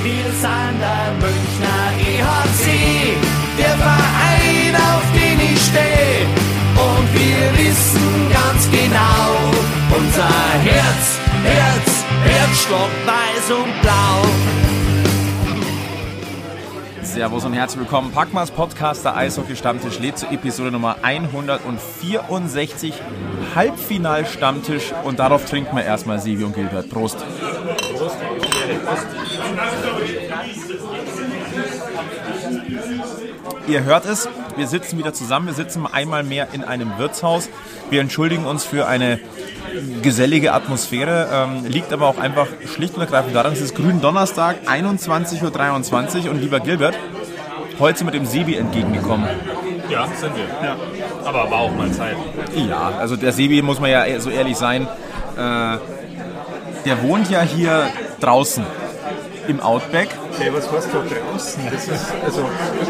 Wir sind der Münchner EHC, der Verein, auf den ich stehe. Und wir wissen ganz genau, unser Herzstock weiß und blau. Servus und herzlich willkommen. Packmas Podcast, der Eishockey-Stammtisch, lädt zur Episode Nummer 164, Halbfinal-Stammtisch. Und darauf trinken wir erstmal Sevi und Gilbert. Prost. Prost. Ihr hört es, wir sitzen wieder zusammen. Wir sitzen einmal mehr in einem Wirtshaus. Wir entschuldigen uns für eine gesellige Atmosphäre, liegt aber auch einfach schlicht und ergreifend daran, es ist Gründonnerstag, 21.23 Uhr und lieber Gilbert, heute sind wir dem Sebi entgegengekommen. Ja, sind wir. Ja. Aber war auch mal Zeit. Ja, also der Sebi, muss man ja so ehrlich sein, der wohnt ja hier draußen im Outback. Hey, was warst du draußen? Das ist also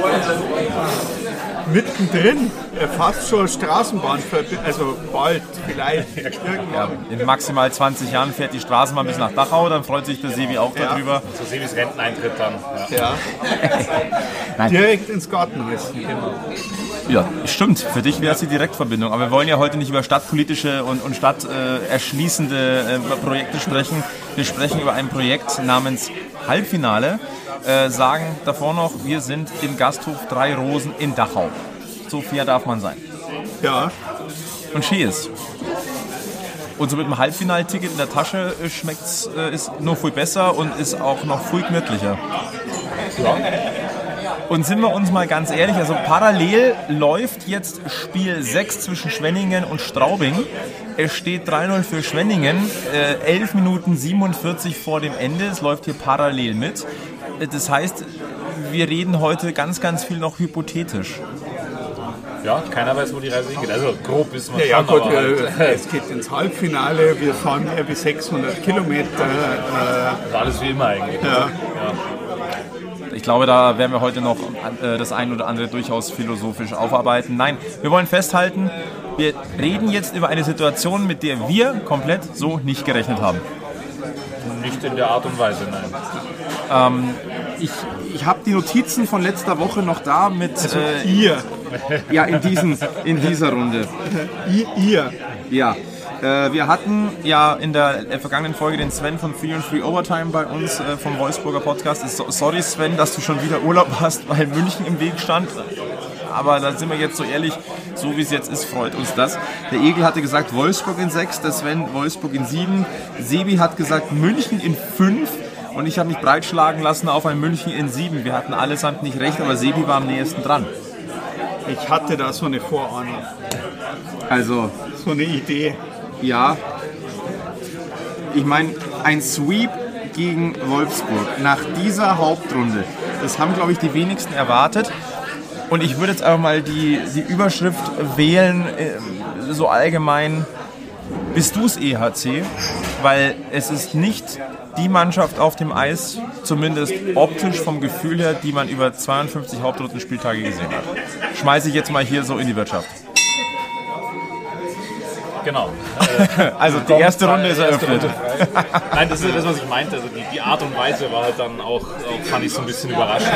mittendrin, fast schon Straßenbahn, also bald vielleicht. Ja, in maximal 20 Jahren fährt die Straßenbahn bis nach Dachau, dann freut sich der Sebi auch darüber. So Sebis Renteneintritt dann. Ja. Direkt ins Gartenhaus. Genau. Ja, stimmt. Für dich wäre es die Direktverbindung. Aber wir wollen ja heute nicht über stadtpolitische und stadterschließende Projekte sprechen. Wir sprechen über ein Projekt namens Halbfinale. Sagen davor noch, wir sind im Gasthof Drei Rosen in Dachau. So fair darf man sein. Ja. Und cheers. Und so mit dem Halbfinalticket in der Tasche schmeckt's ist noch viel besser und ist auch noch viel gemütlicher. Ja. Und sind wir uns mal ganz ehrlich, also parallel läuft jetzt Spiel 6 zwischen Schwenningen und Straubing. Es steht 3-0 für Schwenningen, 11 Minuten 47 vor dem Ende. Es läuft hier parallel mit. Das heißt, wir reden heute ganz, ganz viel noch hypothetisch. Ja, keiner weiß, wo die Reise hingeht. Also grob wissen wir ja, schon, gut, es geht ins Halbfinale. Wir fahren bis 600 Kilometer. Alles wie immer eigentlich. Ja. Ich glaube, da werden wir heute noch das ein oder andere durchaus philosophisch aufarbeiten. Nein, wir wollen festhalten, wir reden jetzt über eine Situation, mit der wir komplett so nicht gerechnet haben. Nicht in der Art und Weise, nein. Ich habe die Notizen von letzter Woche noch da mit... Ihr. Ja, in dieser Runde. Ihr. Ja. Wir hatten ja in der vergangenen Folge den Sven von Free and Free Overtime bei uns vom Wolfsburger Podcast. Sorry Sven, dass du schon wieder Urlaub hast, weil München im Weg stand. Aber da sind wir jetzt so ehrlich, so wie es jetzt ist, freut uns das. Der Egel hatte gesagt Wolfsburg in 6, der Sven Wolfsburg in 7. Sebi hat gesagt München in 5 und ich habe mich breitschlagen lassen auf ein München in 7. Wir hatten allesamt nicht recht, aber Sebi war am nächsten dran. Ich hatte da so eine Vorahnung. Also so eine Idee. Ja, ich meine, ein Sweep gegen Wolfsburg nach dieser Hauptrunde, das haben, glaube ich, die wenigsten erwartet. Und ich würde jetzt einfach mal die Überschrift wählen, so allgemein, bist du's EHC? Weil es ist nicht die Mannschaft auf dem Eis, zumindest optisch vom Gefühl her, die man über 52 Hauptrundenspieltage gesehen hat. Schmeiße ich jetzt mal hier so in die Wirtschaft. Genau. Also die erste Runde ist eröffnet. Nein, das ist das, was ich meinte. Also die Art und Weise war halt dann auch fand ich so ein bisschen überraschend.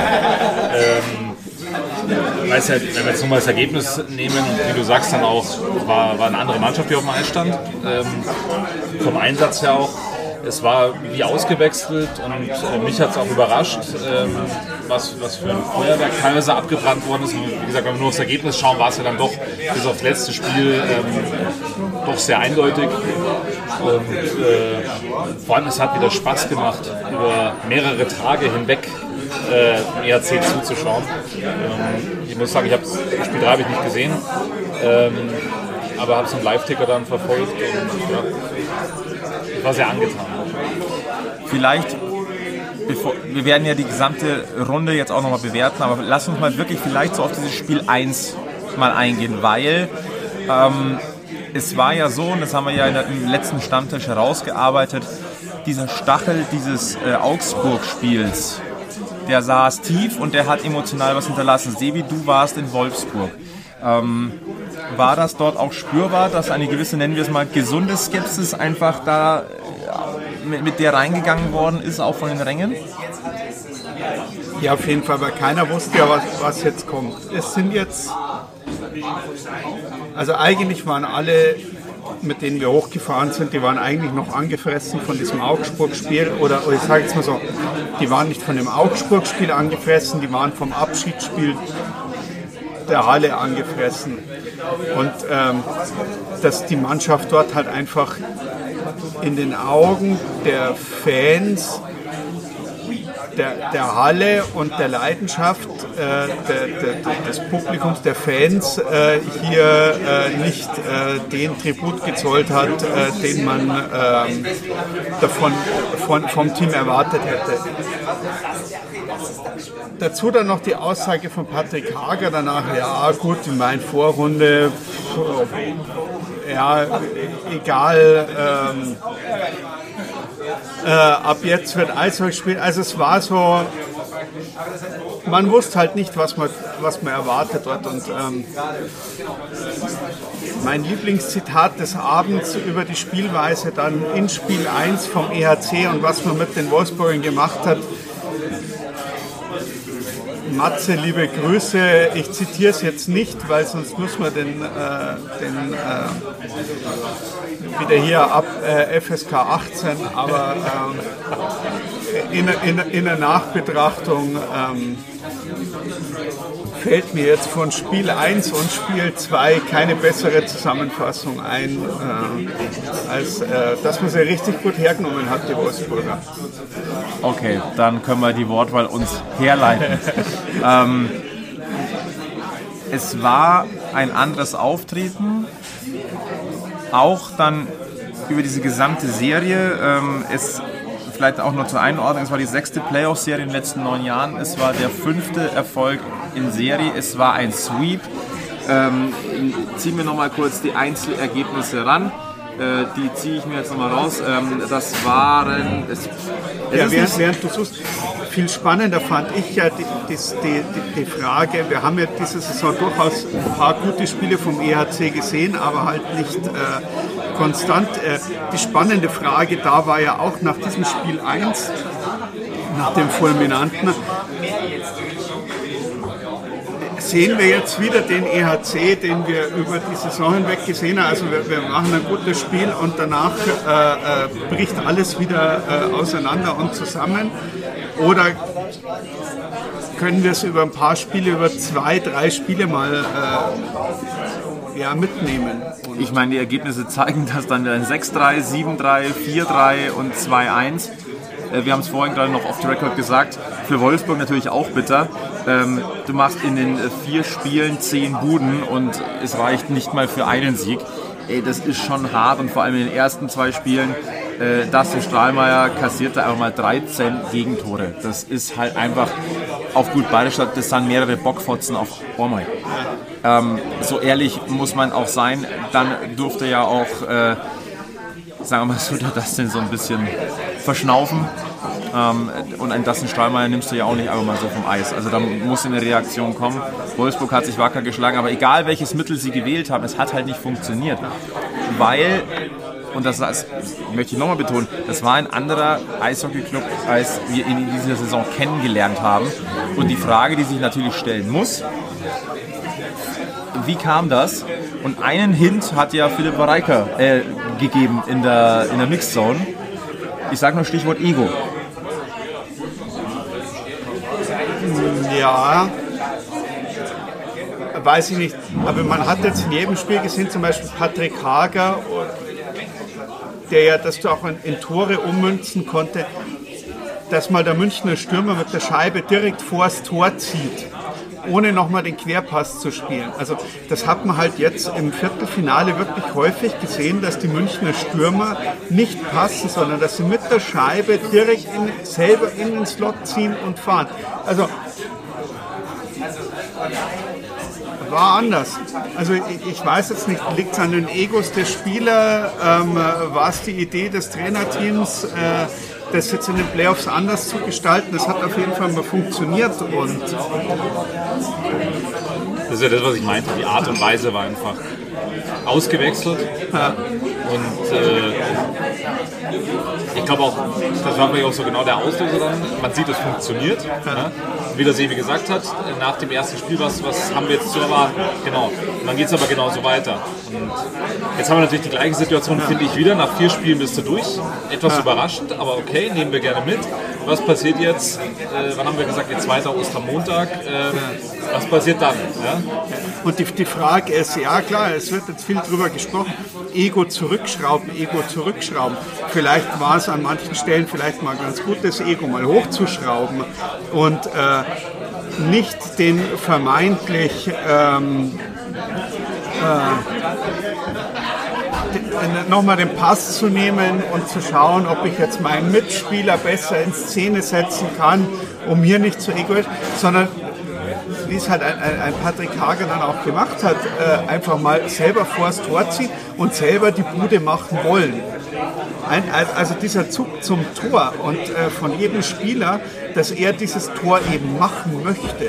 Weiß ja, wenn wir jetzt nochmal das Ergebnis nehmen, wie du sagst, dann auch war eine andere Mannschaft, die auf dem Eis stand. Vom Einsatz her auch. Es war wie ausgewechselt und mich hat es auch überrascht, was für ein Feuerwerk teilweise abgebrannt worden ist. Und wie gesagt, wenn wir nur aufs Ergebnis schauen, war es ja dann doch bis aufs letzte Spiel doch sehr eindeutig. Und vor allem, es hat wieder Spaß gemacht, über mehrere Tage hinweg im EHC zuzuschauen. Ich muss sagen, das Spiel 3 habe ich nicht gesehen, aber habe so einen Live-Ticker dann verfolgt und ja, ich war sehr angetan. Vielleicht, wir werden ja die gesamte Runde jetzt auch nochmal bewerten, aber lass uns mal wirklich vielleicht so auf dieses Spiel 1 mal eingehen, weil es war ja so, und das haben wir ja im letzten Stammtisch herausgearbeitet, dieser Stachel dieses Augsburg-Spiels, der saß tief und der hat emotional was hinterlassen. Sebi, du warst in Wolfsburg. War das dort auch spürbar, dass eine gewisse, nennen wir es mal, gesunde Skepsis einfach da mit der reingegangen worden ist, auch von den Rängen? Ja, auf jeden Fall, weil keiner wusste ja, was jetzt kommt. Es sind jetzt, also eigentlich waren alle, mit denen wir hochgefahren sind, die waren eigentlich noch angefressen von diesem Augsburg-Spiel. Oder ich sage jetzt mal so, die waren nicht von dem Augsburg-Spiel angefressen, die waren vom Abschiedsspiel der Halle angefressen. Und dass die Mannschaft dort halt einfach in den Augen der Fans, der Halle und der Leidenschaft des Publikums, der Fans hier nicht den Tribut gezollt hat, den man vom Team erwartet hätte. Dazu dann noch die Aussage von Patrick Hager danach, ja gut, in meiner Vorrunde, ja, egal, ab jetzt wird Eishockey gespielt. Also es war so, man wusste halt nicht, was man erwartet dort. Und mein Lieblingszitat des Abends über die Spielweise dann in Spiel 1 vom EHC und was man mit den Wolfsburgern gemacht hat. Matze, liebe Grüße, ich zitiere es jetzt nicht, weil sonst muss man wieder hier ab FSK 18, aber in der Nachbetrachtung fällt mir jetzt von Spiel 1 und Spiel 2 keine bessere Zusammenfassung ein, als dass man sie richtig gut hergenommen hat, die Wolfsburger. Okay, dann können wir die Wortwahl uns herleiten. Es war ein anderes Auftreten, auch dann über diese gesamte Serie. Es vielleicht auch noch zur Einordnung, es war die 6. Playoff-Serie in den letzten 9 Jahren, es war der 5. Erfolg in Serie, es war ein Sweep. Ziehen wir nochmal kurz die Einzelergebnisse ran. Die ziehe ich mir jetzt nochmal raus. Das waren... Während du suchst, viel spannender fand ich ja die Frage, wir haben ja diese Saison durchaus ein paar gute Spiele vom EHC gesehen, aber halt nicht konstant. Die spannende Frage da war ja auch nach diesem Spiel 1, nach dem fulminanten, sehen wir jetzt wieder den EHC, den wir über die Saison hinweg gesehen haben. Also wir machen ein gutes Spiel und danach bricht alles wieder auseinander und zusammen. Oder können wir es über ein paar Spiele, über 2, 3 Spiele mal mitnehmen? Und ich meine, die Ergebnisse zeigen das dann 6-3, 7-3, 4-3 und 2-1. Wir haben es vorhin gerade noch off the record gesagt, für Wolfsburg natürlich auch bitter. Du machst in den 4 Spielen 10 Buden und es reicht nicht mal für einen Sieg. Das ist schon hart und vor allem in den ersten 2 Spielen, Dustin Strahlmeier kassierte einfach mal 13 Gegentore. Das ist halt einfach auf gut bayerisch, das sind mehrere Bockfotzen auf Ormai. So ehrlich muss man auch sein, dann durfte ja auch, sagen wir mal so, der Dustin so ein bisschen verschnaufen. Und ein Dustin Strahlmeier nimmst du ja auch nicht einfach mal so vom Eis. Also da muss eine Reaktion kommen. Wolfsburg hat sich wacker geschlagen, aber egal welches Mittel sie gewählt haben, es hat halt nicht funktioniert. Weil, und das möchte ich nochmal betonen, das war ein anderer Eishockey-Club, als wir ihn in dieser Saison kennengelernt haben. Und die Frage, die sich natürlich stellen muss, wie kam das? Und einen Hint hat ja Philipp Wareika gegeben in der Mixed Zone. Ich sage nur Stichwort Ego. Ja, weiß ich nicht. Aber man hat jetzt in jedem Spiel gesehen, zum Beispiel Patrick Hager, der ja das auch in Tore ummünzen konnte, dass mal der Münchner Stürmer mit der Scheibe direkt vors Tor zieht, ohne nochmal den Querpass zu spielen. Also das hat man halt jetzt im Viertelfinale wirklich häufig gesehen, dass die Münchner Stürmer nicht passen, sondern dass sie mit der Scheibe direkt selber in den Slot ziehen und fahren. Also war anders. Also ich weiß jetzt nicht, liegt es an den Egos der Spieler, war es die Idee des Trainerteams, das jetzt in den Playoffs anders zu gestalten. Das hat auf jeden Fall mal funktioniert. Und das ist ja das, was ich meinte. Die Art und Weise war einfach ausgewechselt. Ja. Und ich glaube auch, das war vielleicht auch so genau der Auslöser dann. Man sieht, es funktioniert. Ne? Wie der Sebi gesagt hat, nach dem ersten Spiel, was haben wir jetzt zu erwarten? Genau. Und dann geht es aber genauso weiter. Und jetzt haben wir natürlich die gleiche Situation, finde ich, wieder. Nach 4 Spielen bist du durch. Etwas überraschend, aber okay, nehmen wir gerne mit. Was passiert jetzt? Wann haben wir gesagt, jetzt weiter Ostermontag? Was passiert dann? Ja? Und die Frage ist, ja klar, es wird jetzt viel drüber gesprochen, Ego zurückschrauben. Vielleicht war es an manchen Stellen vielleicht mal ganz gut, das Ego mal hochzuschrauben und nicht den vermeintlich nochmal den Pass zu nehmen und zu schauen, ob ich jetzt meinen Mitspieler besser in Szene setzen kann, um hier nicht zu egoistisch, sondern wie es halt ein Patrick Hager dann auch gemacht hat, einfach mal selber vors Tor ziehen und selber die Bude machen wollen. Also dieser Zug zum Tor und von jedem Spieler, dass er dieses Tor eben machen möchte,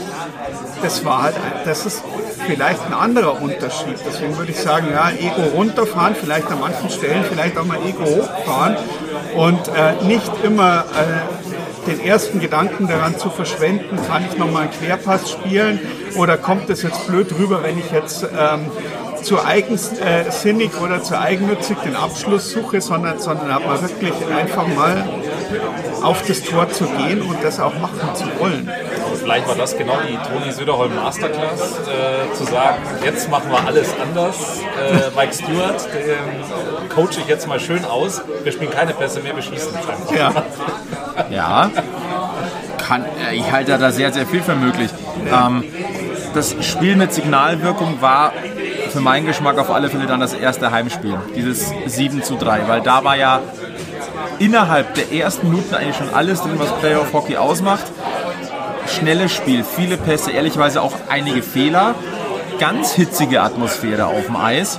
das ist vielleicht ein anderer Unterschied. Deswegen würde ich sagen, ja, Ego runterfahren, vielleicht an manchen Stellen, vielleicht auch mal Ego hochfahren und nicht immer den ersten Gedanken daran zu verschwenden, kann ich nochmal einen Querpass spielen oder kommt es jetzt blöd rüber, wenn ich jetzt zu eigensinnig oder zu eigennützig den Abschluss suche, sondern hat man wirklich einfach mal auf das Tor zu gehen und das auch machen zu wollen. Vielleicht war das genau die Toni Söderholm Masterclass, zu sagen, jetzt machen wir alles anders. Mike Stewart, den coache ich jetzt mal schön aus. Wir spielen keine Pässe mehr, wir schießen einfach. Ja. Ich halte da sehr, sehr viel für möglich. Das Spiel mit Signalwirkung war für meinen Geschmack auf alle Fälle dann das erste Heimspiel, dieses 7:3, weil da war ja innerhalb der ersten Minuten eigentlich schon alles drin, was Playoff-Hockey ausmacht. Schnelles Spiel, viele Pässe, ehrlicherweise auch einige Fehler, ganz hitzige Atmosphäre auf dem Eis,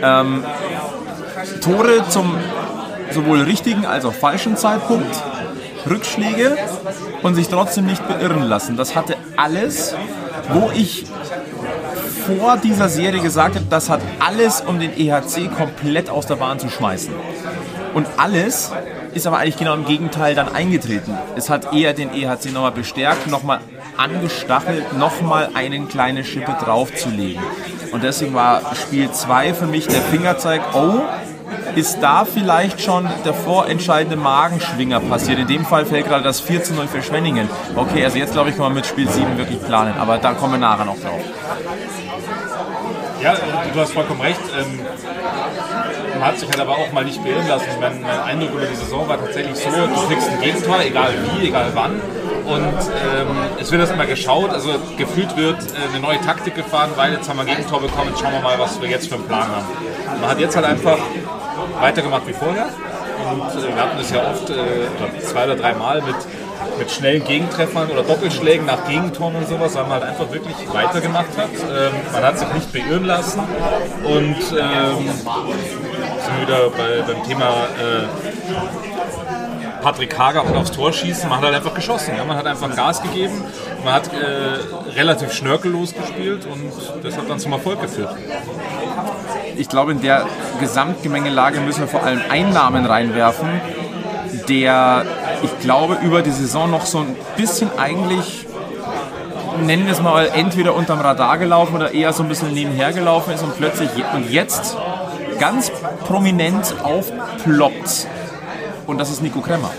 Tore zum sowohl richtigen als auch falschen Zeitpunkt, Rückschläge und sich trotzdem nicht beirren lassen. Das hatte alles, wo ich vor dieser Serie gesagt habe, das hat alles, um den EHC komplett aus der Bahn zu schmeißen. Und alles ist aber eigentlich genau im Gegenteil dann eingetreten. Es hat eher den EHC nochmal bestärkt, nochmal angestachelt, nochmal eine kleine Schippe draufzulegen. Und deswegen war Spiel 2 für mich der Fingerzeig, ist da vielleicht schon der vorentscheidende Magenschwinger passiert. In dem Fall fällt gerade das 4:0 für Schwenningen. Okay, also jetzt glaube ich, kann man mit Spiel 7 wirklich planen, aber da kommen wir nachher noch drauf. Ja, du hast vollkommen recht. Man hat sich halt aber auch mal nicht beirren lassen. Mein Eindruck über die Saison war tatsächlich so, du kriegst ein Gegentor, egal wie, egal wann. Und es wird erst mal geschaut, also gefühlt wird eine neue Taktik gefahren, weil jetzt haben wir ein Gegentor bekommen, jetzt schauen wir mal, was wir jetzt für einen Plan haben. Man hat jetzt halt einfach weitergemacht wie vorher. Und wir hatten es ja oft, 2 oder 3 Mal mit schnellen Gegentreffern oder Doppelschlägen nach Gegentoren und sowas, weil man halt einfach wirklich weitergemacht hat. Man hat sich nicht beirren lassen und sind wir wieder beim Thema Patrick Hager und aufs Tor schießen. Man hat halt einfach geschossen. Ja? Man hat einfach Gas gegeben, man hat relativ schnörkellos gespielt und das hat dann zum Erfolg geführt. Ich glaube, in der Gesamtgemengelage müssen wir vor allem einen Namen reinwerfen, der, ich glaube, über die Saison noch so ein bisschen eigentlich, nennen wir es mal, entweder unterm Radar gelaufen oder eher so ein bisschen nebenher gelaufen ist und plötzlich und jetzt ganz prominent aufploppt. Und das ist Nico Kremmer.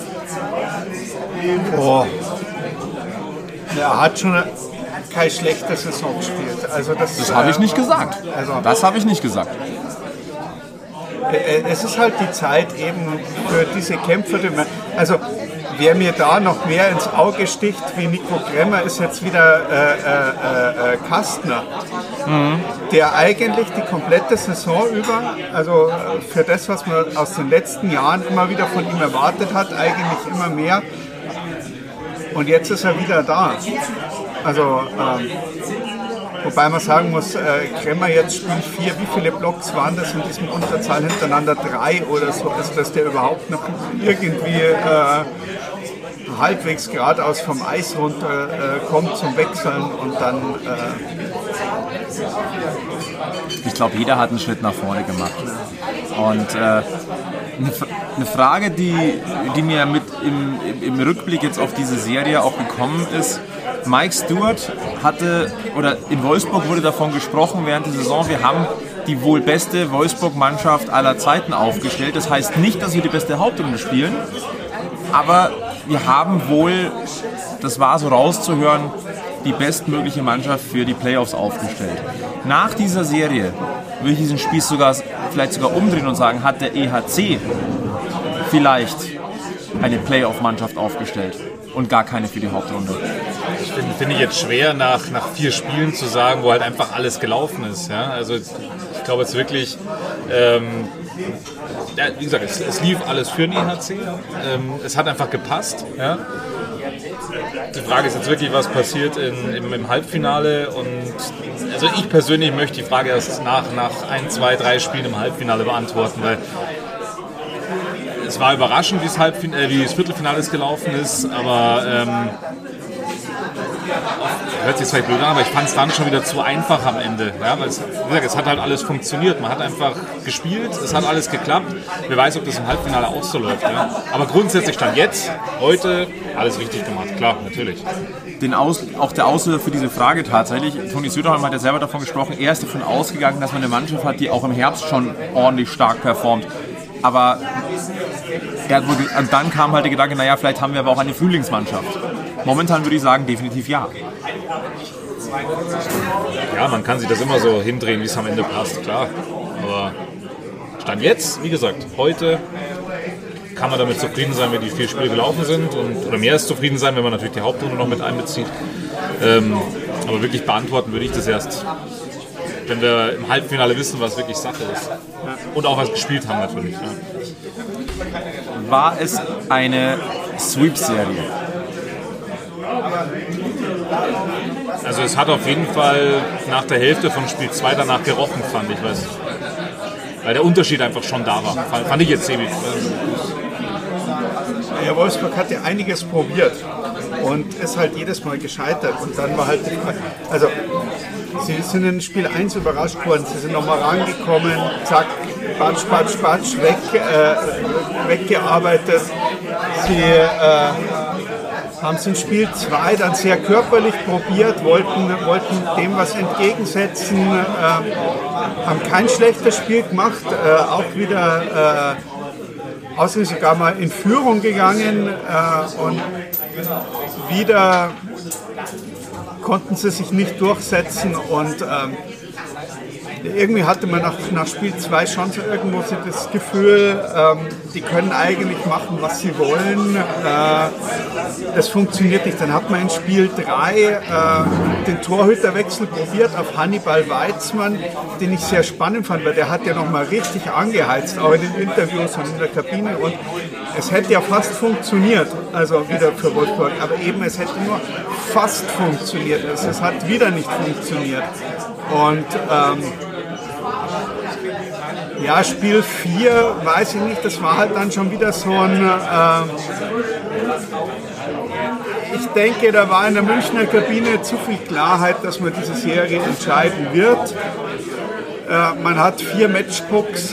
Er hat schon keine schlechte Saison gespielt. Also das habe ich nicht gesagt. Das habe ich nicht gesagt. Es ist halt die Zeit eben für diese Kämpfer. Also wer mir da noch mehr ins Auge sticht wie Nico Kremmer, ist jetzt wieder Kastner, der eigentlich die komplette Saison über, also für das, was man aus den letzten Jahren immer wieder von ihm erwartet hat, eigentlich immer mehr. Und jetzt ist er wieder da. Also wobei man sagen muss, Kremmer jetzt spielt 4, wie viele Blocks waren das in diesem Unterzahl hintereinander? 3 oder so, also dass der überhaupt noch irgendwie halbwegs geradeaus vom Eis runter kommt zum Wechseln und dann... Ich glaube, jeder hat einen Schritt nach vorne gemacht. Und eine Frage, die mir mit im Rückblick jetzt auf diese Serie auch gekommen ist: Mike Stewart in Wolfsburg wurde davon gesprochen während der Saison, wir haben die wohl beste Wolfsburg-Mannschaft aller Zeiten aufgestellt. Das heißt nicht, dass wir die beste Hauptrunde spielen, aber wir haben wohl, das war so rauszuhören, die bestmögliche Mannschaft für die Playoffs aufgestellt. Nach dieser Serie würde ich diesen Spieß vielleicht sogar umdrehen und sagen, hat der EHC vielleicht eine Playoff-Mannschaft aufgestellt und gar keine für die Hauptrunde. Finde ich jetzt schwer, nach 4 Spielen zu sagen, wo halt einfach alles gelaufen ist. Ja? Also ich glaube jetzt wirklich, wie gesagt, es lief alles für den EHC. Es hat einfach gepasst. Ja? Die Frage ist jetzt wirklich, was passiert im Halbfinale. Und also ich persönlich möchte die Frage erst nach 1, 2, 3 Spielen im Halbfinale beantworten, weil es war überraschend, wie das Viertelfinale gelaufen ist, aber hört sich zwar blöd an, aber ich fand es dann schon wieder zu einfach am Ende. Ja, weil es hat halt alles funktioniert. Man hat einfach gespielt, es hat alles geklappt. Wer weiß, ob das im Halbfinale auch so läuft. Ja? Aber grundsätzlich stand jetzt, heute, alles richtig gemacht. Klar, natürlich. Auch der Auslöser für diese Frage tatsächlich, Toni Söderholm hat ja selber davon gesprochen, er ist davon ausgegangen, dass man eine Mannschaft hat, die auch im Herbst schon ordentlich stark performt. Aber und dann kam halt der Gedanke, naja, vielleicht haben wir aber auch eine Frühlingsmannschaft. Momentan würde ich sagen, definitiv ja. Ja, man kann sich das immer so hindrehen, wie es am Ende passt, klar. Aber Stand jetzt, wie gesagt, heute kann man damit zufrieden sein, wenn die 4 Spiele gelaufen sind. Oder mehr als zufrieden sein, wenn man natürlich die Hauptrunde noch mit einbezieht. Aber wirklich beantworten würde ich das erst, wenn wir im Halbfinale wissen, was wirklich Sache ist. Und auch was gespielt haben natürlich. Ja. War es eine Sweep-Serie? Also es hat auf jeden Fall nach der Hälfte von Spiel 2 danach gerochen, fand ich. Weil der Unterschied einfach schon da war. Fand ich jetzt ziemlich. Ja, Wolfsburg hat ja einiges probiert und ist halt jedes Mal gescheitert. Und dann war halt, also sie sind in Spiel 1 überrascht worden, sie sind nochmal rangekommen, zack, batsch, batsch, batsch, weggearbeitet. Sie haben es in Spiel 2 dann sehr körperlich probiert, wollten dem was entgegensetzen, haben kein schlechtes Spiel gemacht, auch wieder außerdem sogar mal in Führung gegangen und wieder konnten sie sich nicht durchsetzen und irgendwie hatte man nach Spiel 2 schon so irgendwo so das Gefühl, die können eigentlich machen, was sie wollen. Das funktioniert nicht. Dann hat man in Spiel 3 den Torhüterwechsel probiert auf Hannibal Weizmann, den ich sehr spannend fand, weil der hat ja nochmal richtig angeheizt, auch in den Interviews und in der Kabine. Und es hätte ja fast funktioniert, also wieder für Wolfsburg, aber eben es hätte nur fast funktioniert. Es hat wieder nicht funktioniert. Und ja, Spiel 4, weiß ich nicht, das war halt dann schon wieder so ein... ich denke, da war in der Münchner Kabine zu viel Klarheit, dass man diese Serie entscheiden wird. Man hat 4 Matchbooks.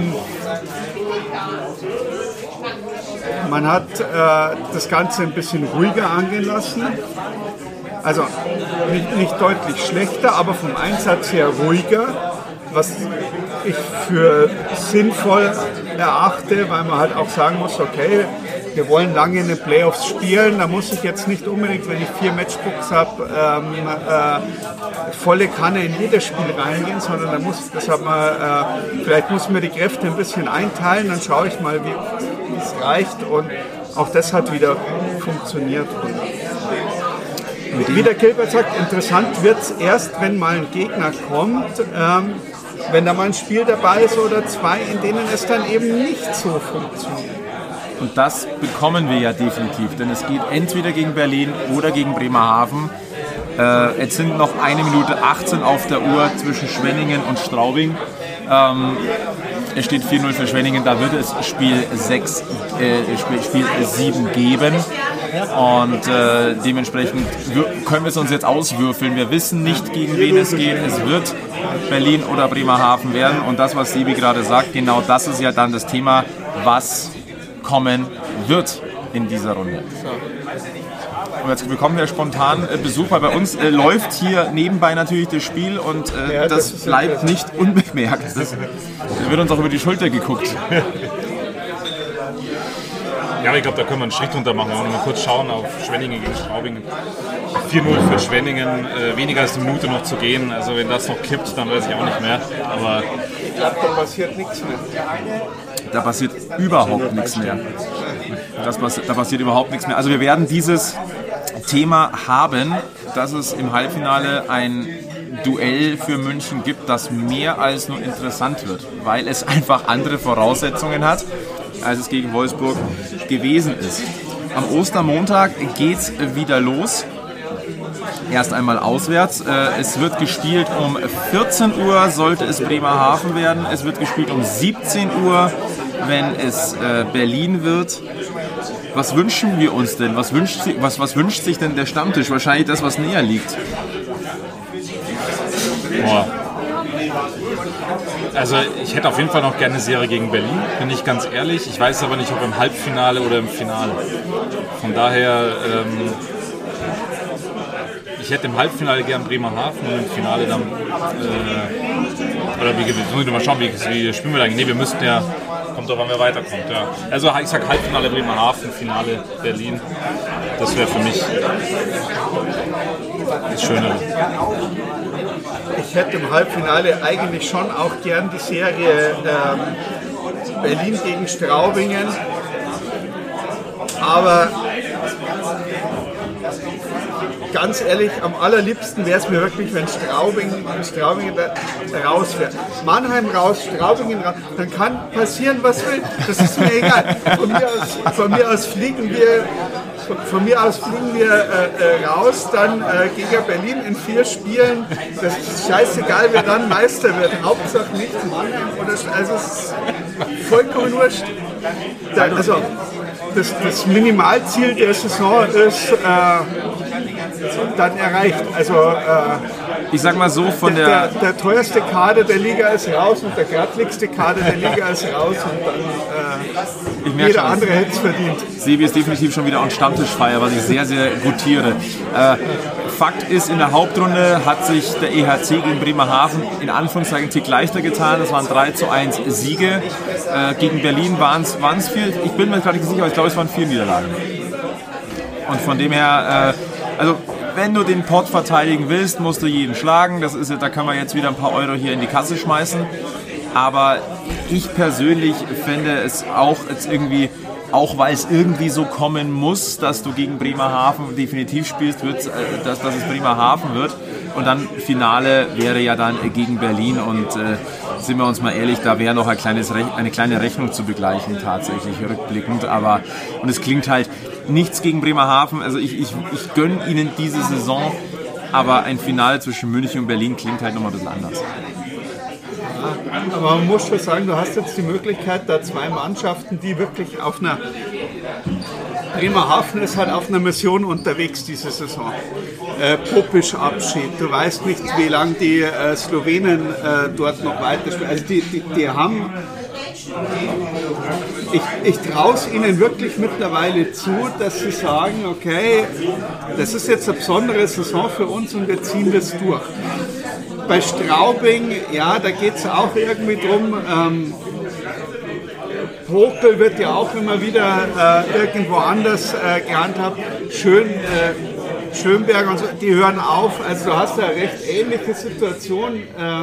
Man hat das Ganze ein bisschen ruhiger angehen lassen. Also nicht deutlich schlechter, aber vom Einsatz her ruhiger, was ich für sinnvoll erachte, weil man halt auch sagen muss, okay, wir wollen lange in den Playoffs spielen, da muss ich jetzt nicht unbedingt, wenn ich 4 Matchbooks habe, volle Kanne in jedes Spiel reingehen, sondern vielleicht muss man die Kräfte ein bisschen einteilen, dann schaue ich mal, wie es reicht und auch das hat wieder funktioniert. Und wie der Gilbert sagt, interessant wird es erst, wenn mal ein Gegner kommt, wenn da mal ein Spiel dabei ist oder 2, in denen es dann eben nicht so funktioniert. Und das bekommen wir ja definitiv, denn es geht entweder gegen Berlin oder gegen Bremerhaven. Jetzt sind noch 1 Minute 18 auf der Uhr zwischen Schwenningen und Straubing. Es steht 4-0 für Schwenningen, da wird es Spiel 7 geben. Und dementsprechend können wir es uns jetzt auswürfeln. Wir wissen nicht, gegen wen es geht. Es wird Berlin oder Bremerhaven werden. Und das, was Sebi gerade sagt, genau das ist ja dann das Thema, was kommen wird in dieser Runde. Und jetzt bekommen wir spontan Besuch, weil bei uns läuft hier nebenbei natürlich das Spiel und das bleibt nicht unbemerkt. Das wird uns auch über die Schulter geguckt. Ja, aber ich glaube, da können wir einen Schritt drunter machen. Wenn wir mal kurz schauen auf Schwenningen gegen Straubingen. 4-0 für Schwenningen, weniger als eine Minute noch zu gehen. Also wenn das noch kippt, dann weiß ich auch nicht mehr. Aber ich glaube, da passiert nichts mehr. Da passiert überhaupt nichts mehr. Da passiert überhaupt nichts mehr. Also wir werden dieses Thema haben, dass es im Halbfinale ein Duell für München gibt, das mehr als nur interessant wird, weil es einfach andere Voraussetzungen hat, als es gegen Wolfsburg gewesen ist. Am Ostermontag geht's wieder los. Erst einmal auswärts. Es wird gespielt um 14 Uhr, sollte es Bremerhaven werden. Es wird gespielt um 17 Uhr, wenn es Berlin wird. Was wünschen wir uns denn? Was wünscht sich denn der Stammtisch? Wahrscheinlich das, was näher liegt. boah. Also ich hätte auf jeden Fall noch gerne eine Serie gegen Berlin, bin ich ganz ehrlich. Ich weiß aber nicht, ob im Halbfinale oder im Finale. Von daher, ich hätte im Halbfinale gern Bremerhaven und im Finale dann, oder wie muss ich mal schauen, wie spielen wir da? Nee, wir müssten ja, kommt doch, wann wir weiterkommt. Ja. Also ich sag Halbfinale Bremerhaven, Finale Berlin. Das wäre für mich das Schönere. Ich hätte im Halbfinale eigentlich schon auch gern die Serie Berlin gegen Straubingen, aber ganz ehrlich, am allerliebsten wäre es mir wirklich, wenn Straubingen raus wäre. Mannheim raus, Straubingen raus, dann kann passieren, was will. Das ist mir egal. Von mir aus fliegen wir raus, dann gegen Berlin in 4 Spielen. Das ist scheißegal, wer dann Meister wird. Hauptsache nicht Mannheim oder also es ist vollkommen wurscht. Also das Minimalziel der Saison ist dann erreicht. Also ich sag mal so, von der teuerste Kader der Liga ist raus und der glattligste Kader der Liga ist raus und dann jeder andere hätte es verdient. Sebi ist definitiv schon wieder on Stammtischfeier, was ich sehr, sehr gutiere. Fakt ist, in der Hauptrunde hat sich der EHC gegen Bremerhaven in Anführungszeichen einen Tick leichter getan. Das waren 3:1 Siege. Gegen Berlin waren es 4, ich bin mir gerade nicht sicher, aber ich glaube, es waren 4 Niederlagen. Und von dem her, also wenn du den Pott verteidigen willst, musst du jeden schlagen. Das ist, da kann man jetzt wieder ein paar Euro hier in die Kasse schmeißen. Aber ich persönlich fände es auch jetzt irgendwie, auch weil es irgendwie so kommen muss, dass du gegen Bremerhaven definitiv spielst, dass es Bremerhaven wird. Und dann Finale wäre ja dann gegen Berlin. Und sind wir uns mal ehrlich, da wäre noch eine kleine Rechnung zu begleichen, tatsächlich rückblickend. Und es klingt halt nichts gegen Bremerhaven. Also ich gönne ihnen diese Saison. Aber ein Finale zwischen München und Berlin klingt halt nochmal ein bisschen anders. Aber man muss schon sagen, du hast jetzt die Möglichkeit, da 2 Mannschaften, die wirklich auf einer... Bremerhaven ist halt auf einer Mission unterwegs diese Saison. Popisch Abschied. Du weißt nicht, wie lange die Slowenen dort noch weiterspielen. Also die haben... Ich traue es ihnen wirklich mittlerweile zu, dass sie sagen, okay, das ist jetzt eine besondere Saison für uns und wir ziehen das durch. Bei Straubing, ja, da geht es auch irgendwie drum. Pokel wird ja auch immer wieder irgendwo anders gehandhabt. Schönberg und so, die hören auf. Also du hast da eine recht ähnliche Situation.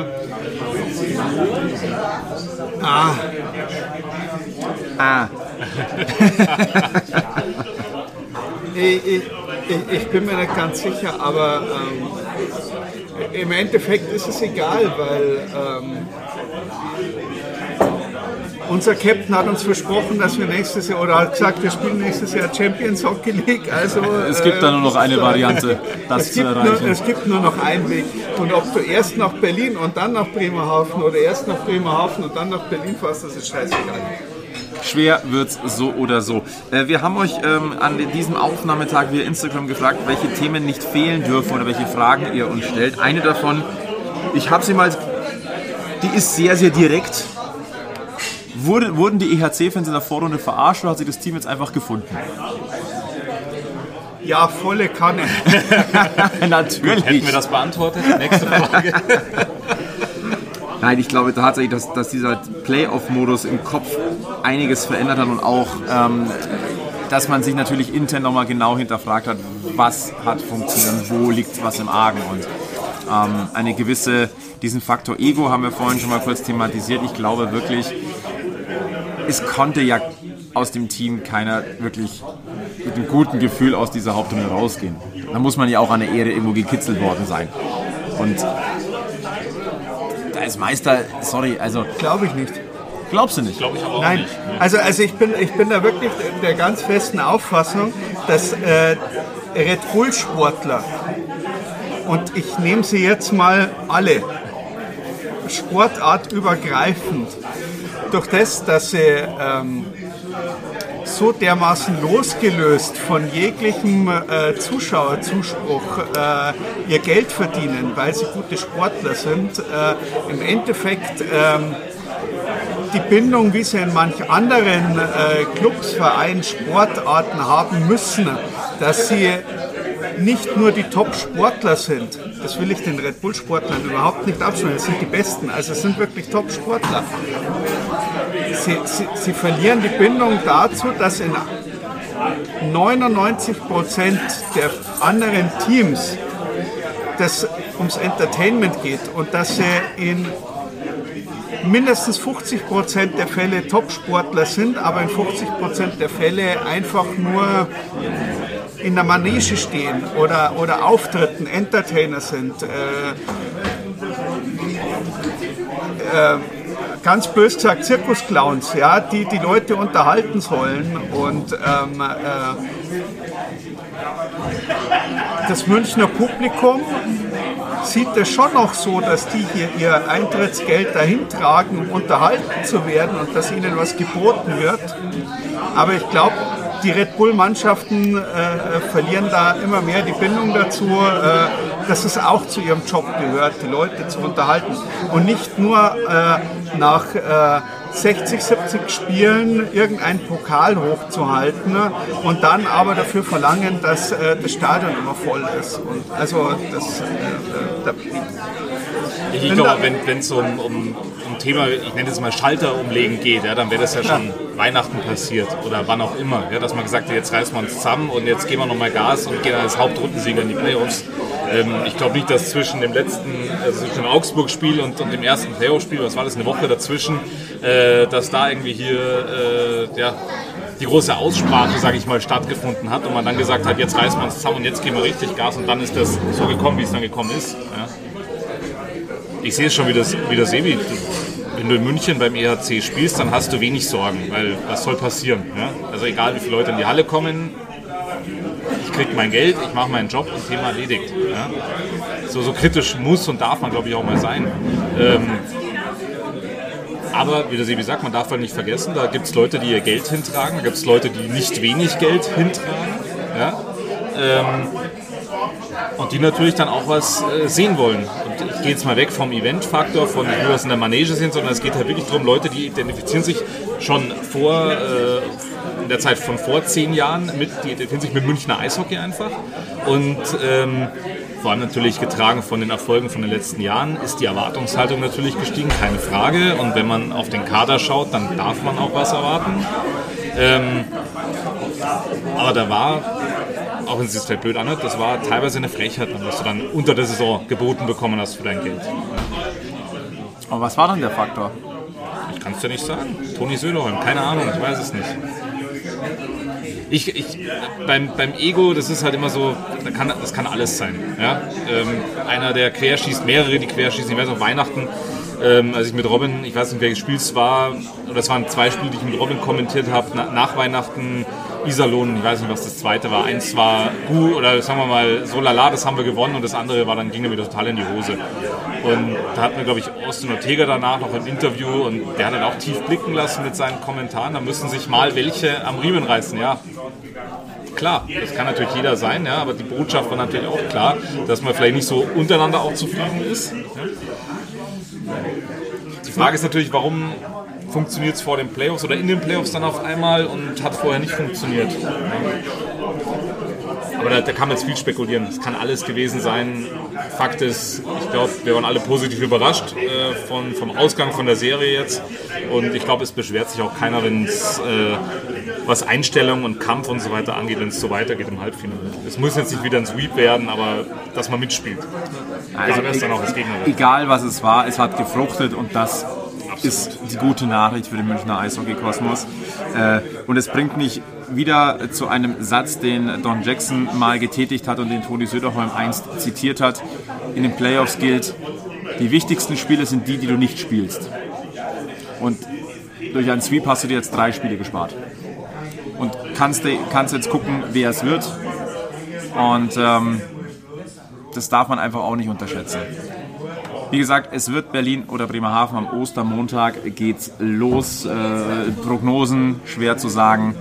Ich bin mir nicht ganz sicher, aber im Endeffekt ist es egal, weil Unser Captain hat uns versprochen, dass wir nächstes Jahr, oder hat gesagt, wir spielen nächstes Jahr Champions Hockey League. Also, es gibt da nur noch eine Variante, das zu erreichen. Es gibt nur noch einen Weg. Und ob du erst nach Berlin und dann nach Bremerhaven oder erst nach Bremerhaven und dann nach Berlin fährst, das ist scheißegal. Schwer wird's so oder so. Wir haben euch an diesem Aufnahmetag via Instagram gefragt, welche Themen nicht fehlen dürfen oder welche Fragen ihr uns stellt. Eine davon, ich habe sie mal, die ist sehr, sehr direkt. Wurden die EHC-Fans in der Vorrunde verarscht oder hat sich das Team jetzt einfach gefunden? Ja, volle Kanne. Natürlich. Hätten wir das beantwortet? Nächste Frage. Nein, ich glaube tatsächlich, dass dieser Playoff-Modus im Kopf einiges verändert hat und auch, dass man sich natürlich intern nochmal genau hinterfragt hat, was hat funktioniert, wo liegt was im Argen und eine gewisse, diesen Faktor Ego haben wir vorhin schon mal kurz thematisiert. Ich glaube wirklich, es konnte ja aus dem Team keiner wirklich mit einem guten Gefühl aus dieser Hauptrunde rausgehen. Da muss man ja auch an der Ehre irgendwo gekitzelt worden sein. Und als Meister, sorry, also... Glaube ich nicht. Glaubst du nicht? Glaube ich aber auch Nein, nicht. also ich bin da wirklich der ganz festen Auffassung, dass Red Bull Sportler, und ich nehme sie jetzt mal alle, sportartübergreifend, durch das, dass sie so dermaßen losgelöst von jeglichem Zuschauerzuspruch ihr Geld verdienen, weil sie gute Sportler sind, im Endeffekt die Bindung, wie sie in manch anderen Clubs, Vereinen, Sportarten haben müssen, dass sie nicht nur die Top-Sportler sind, das will ich den Red Bull-Sportlern überhaupt nicht abschneiden, es sind die Besten, also es sind wirklich Top-Sportler. Sie verlieren die Bindung dazu, dass in 99% der anderen Teams das ums Entertainment geht und dass sie in mindestens 50% der Fälle Top-Sportler sind, aber in 50% der Fälle einfach nur in der Manege stehen oder Auftritten, Entertainer sind. Ganz bös gesagt Zirkusclowns, ja, die Leute unterhalten sollen. Und das Münchner Publikum sieht es schon noch so, dass die hier ihr Eintrittsgeld dahin tragen, um unterhalten zu werden und dass ihnen was geboten wird. Aber ich glaube, die Red Bull-Mannschaften verlieren da immer mehr die Bindung dazu, dass es auch zu ihrem Job gehört, die Leute zu unterhalten. Und nicht nur nach 60, 70 Spielen irgendeinen Pokal hochzuhalten und dann aber dafür verlangen, dass das Stadion immer voll ist. Und also das... Ich glaube, wenn es um Thema, ich nenne es mal Schalter umlegen geht, ja, dann wäre das ja schon Weihnachten passiert oder wann auch immer. Ja, dass man gesagt hat, jetzt reißen wir uns zusammen und jetzt geben wir nochmal Gas und gehen als Hauptrundensieger in die Playoffs. Ich glaube nicht, dass zwischen dem zwischen dem Augsburg-Spiel und dem ersten Playoff-Spiel, was war das, eine Woche dazwischen, dass da irgendwie hier die große Aussprache, sage ich mal, stattgefunden hat und man dann gesagt hat, jetzt reißen wir uns zusammen und jetzt geben wir richtig Gas und dann ist das so gekommen, wie es dann gekommen ist. Ja. Ich sehe es schon, wie das Sebi. Wenn du in München beim EHC spielst, dann hast du wenig Sorgen, weil was soll passieren? Ja? Also egal, wie viele Leute in die Halle kommen, ich kriege mein Geld, ich mache meinen Job und Thema erledigt. Ja? So kritisch muss und darf man, glaube ich, auch mal sein. Aber, wie der Sebi sagt, man darf halt nicht vergessen, da gibt es Leute, die ihr Geld hintragen, da gibt es Leute, die nicht wenig Geld hintragen. Ja? Und die natürlich dann auch was sehen wollen. Und ich gehe jetzt mal weg vom Event-Faktor, von nicht nur was in der Manege sind, sondern es geht halt wirklich darum, Leute, die identifizieren sich schon in der Zeit von vor 10 Jahren, die identifizieren sich mit Münchner Eishockey einfach. Und vor allem natürlich getragen von den Erfolgen von den letzten Jahren, ist die Erwartungshaltung natürlich gestiegen, keine Frage. Und wenn man auf den Kader schaut, dann darf man auch was erwarten. Aber da war, auch wenn es sich vielleicht blöd anhört, das war teilweise eine Frechheit, was du dann unter der Saison geboten bekommen hast für dein Geld. Aber was war dann der Faktor? Ich kann es dir nicht sagen. Toni Söderholm, keine Ahnung, ich weiß es nicht. Beim Ego, das ist halt immer so, das kann alles sein. Ja? Einer, der querschießt, mehrere, die querschießen, ich weiß auch, Weihnachten als ich mit Robin, ich weiß nicht, welches Spiel es war, oder es waren 2 Spiele, die ich mit Robin kommentiert habe, nach Weihnachten, Iserlohn, ich weiß nicht, was das zweite war. Eins war gut, oder sagen wir mal so lala, das haben wir gewonnen, und das andere war dann, ging dann wieder total in die Hose. Und da hat mir, glaube ich, Austin Ortega danach noch ein Interview, und der hat dann auch tief blicken lassen mit seinen Kommentaren, da müssen sich mal welche am Riemen reißen, ja. Klar, das kann natürlich jeder sein, ja, aber die Botschaft war natürlich auch klar, dass man vielleicht nicht so untereinander auch zufrieden ist. Ja. Die Frage ist natürlich, warum funktioniert es vor den Playoffs oder in den Playoffs dann auf einmal und hat vorher nicht funktioniert. Ja. Aber da kann man jetzt viel spekulieren. Es kann alles gewesen sein. Fakt ist, ich glaube, wir waren alle positiv überrascht vom Ausgang von der Serie jetzt. Und ich glaube, es beschwert sich auch keiner, wenn es was Einstellung und Kampf und so weiter angeht, wenn es so weitergeht im Halbfinale. Es muss jetzt nicht wieder ein Sweep werden, aber dass man mitspielt. Also das ist dann auch das Gegner. Egal was es war, es hat gefruchtet, und das ist die gute Nachricht für den Münchner Eishockey-Kosmos. Und es bringt mich wieder zu einem Satz, den Don Jackson mal getätigt hat und den Toni Söderholm einst zitiert hat. In den Playoffs gilt, die wichtigsten Spiele sind die, die du nicht spielst. Und durch einen Sweep hast du dir jetzt 3 Spiele gespart. Und kannst jetzt gucken, wer es wird. Und das darf man einfach auch nicht unterschätzen. Wie gesagt, es wird Berlin oder Bremerhaven. Am Ostermontag geht's los. Prognosen schwer zu sagen.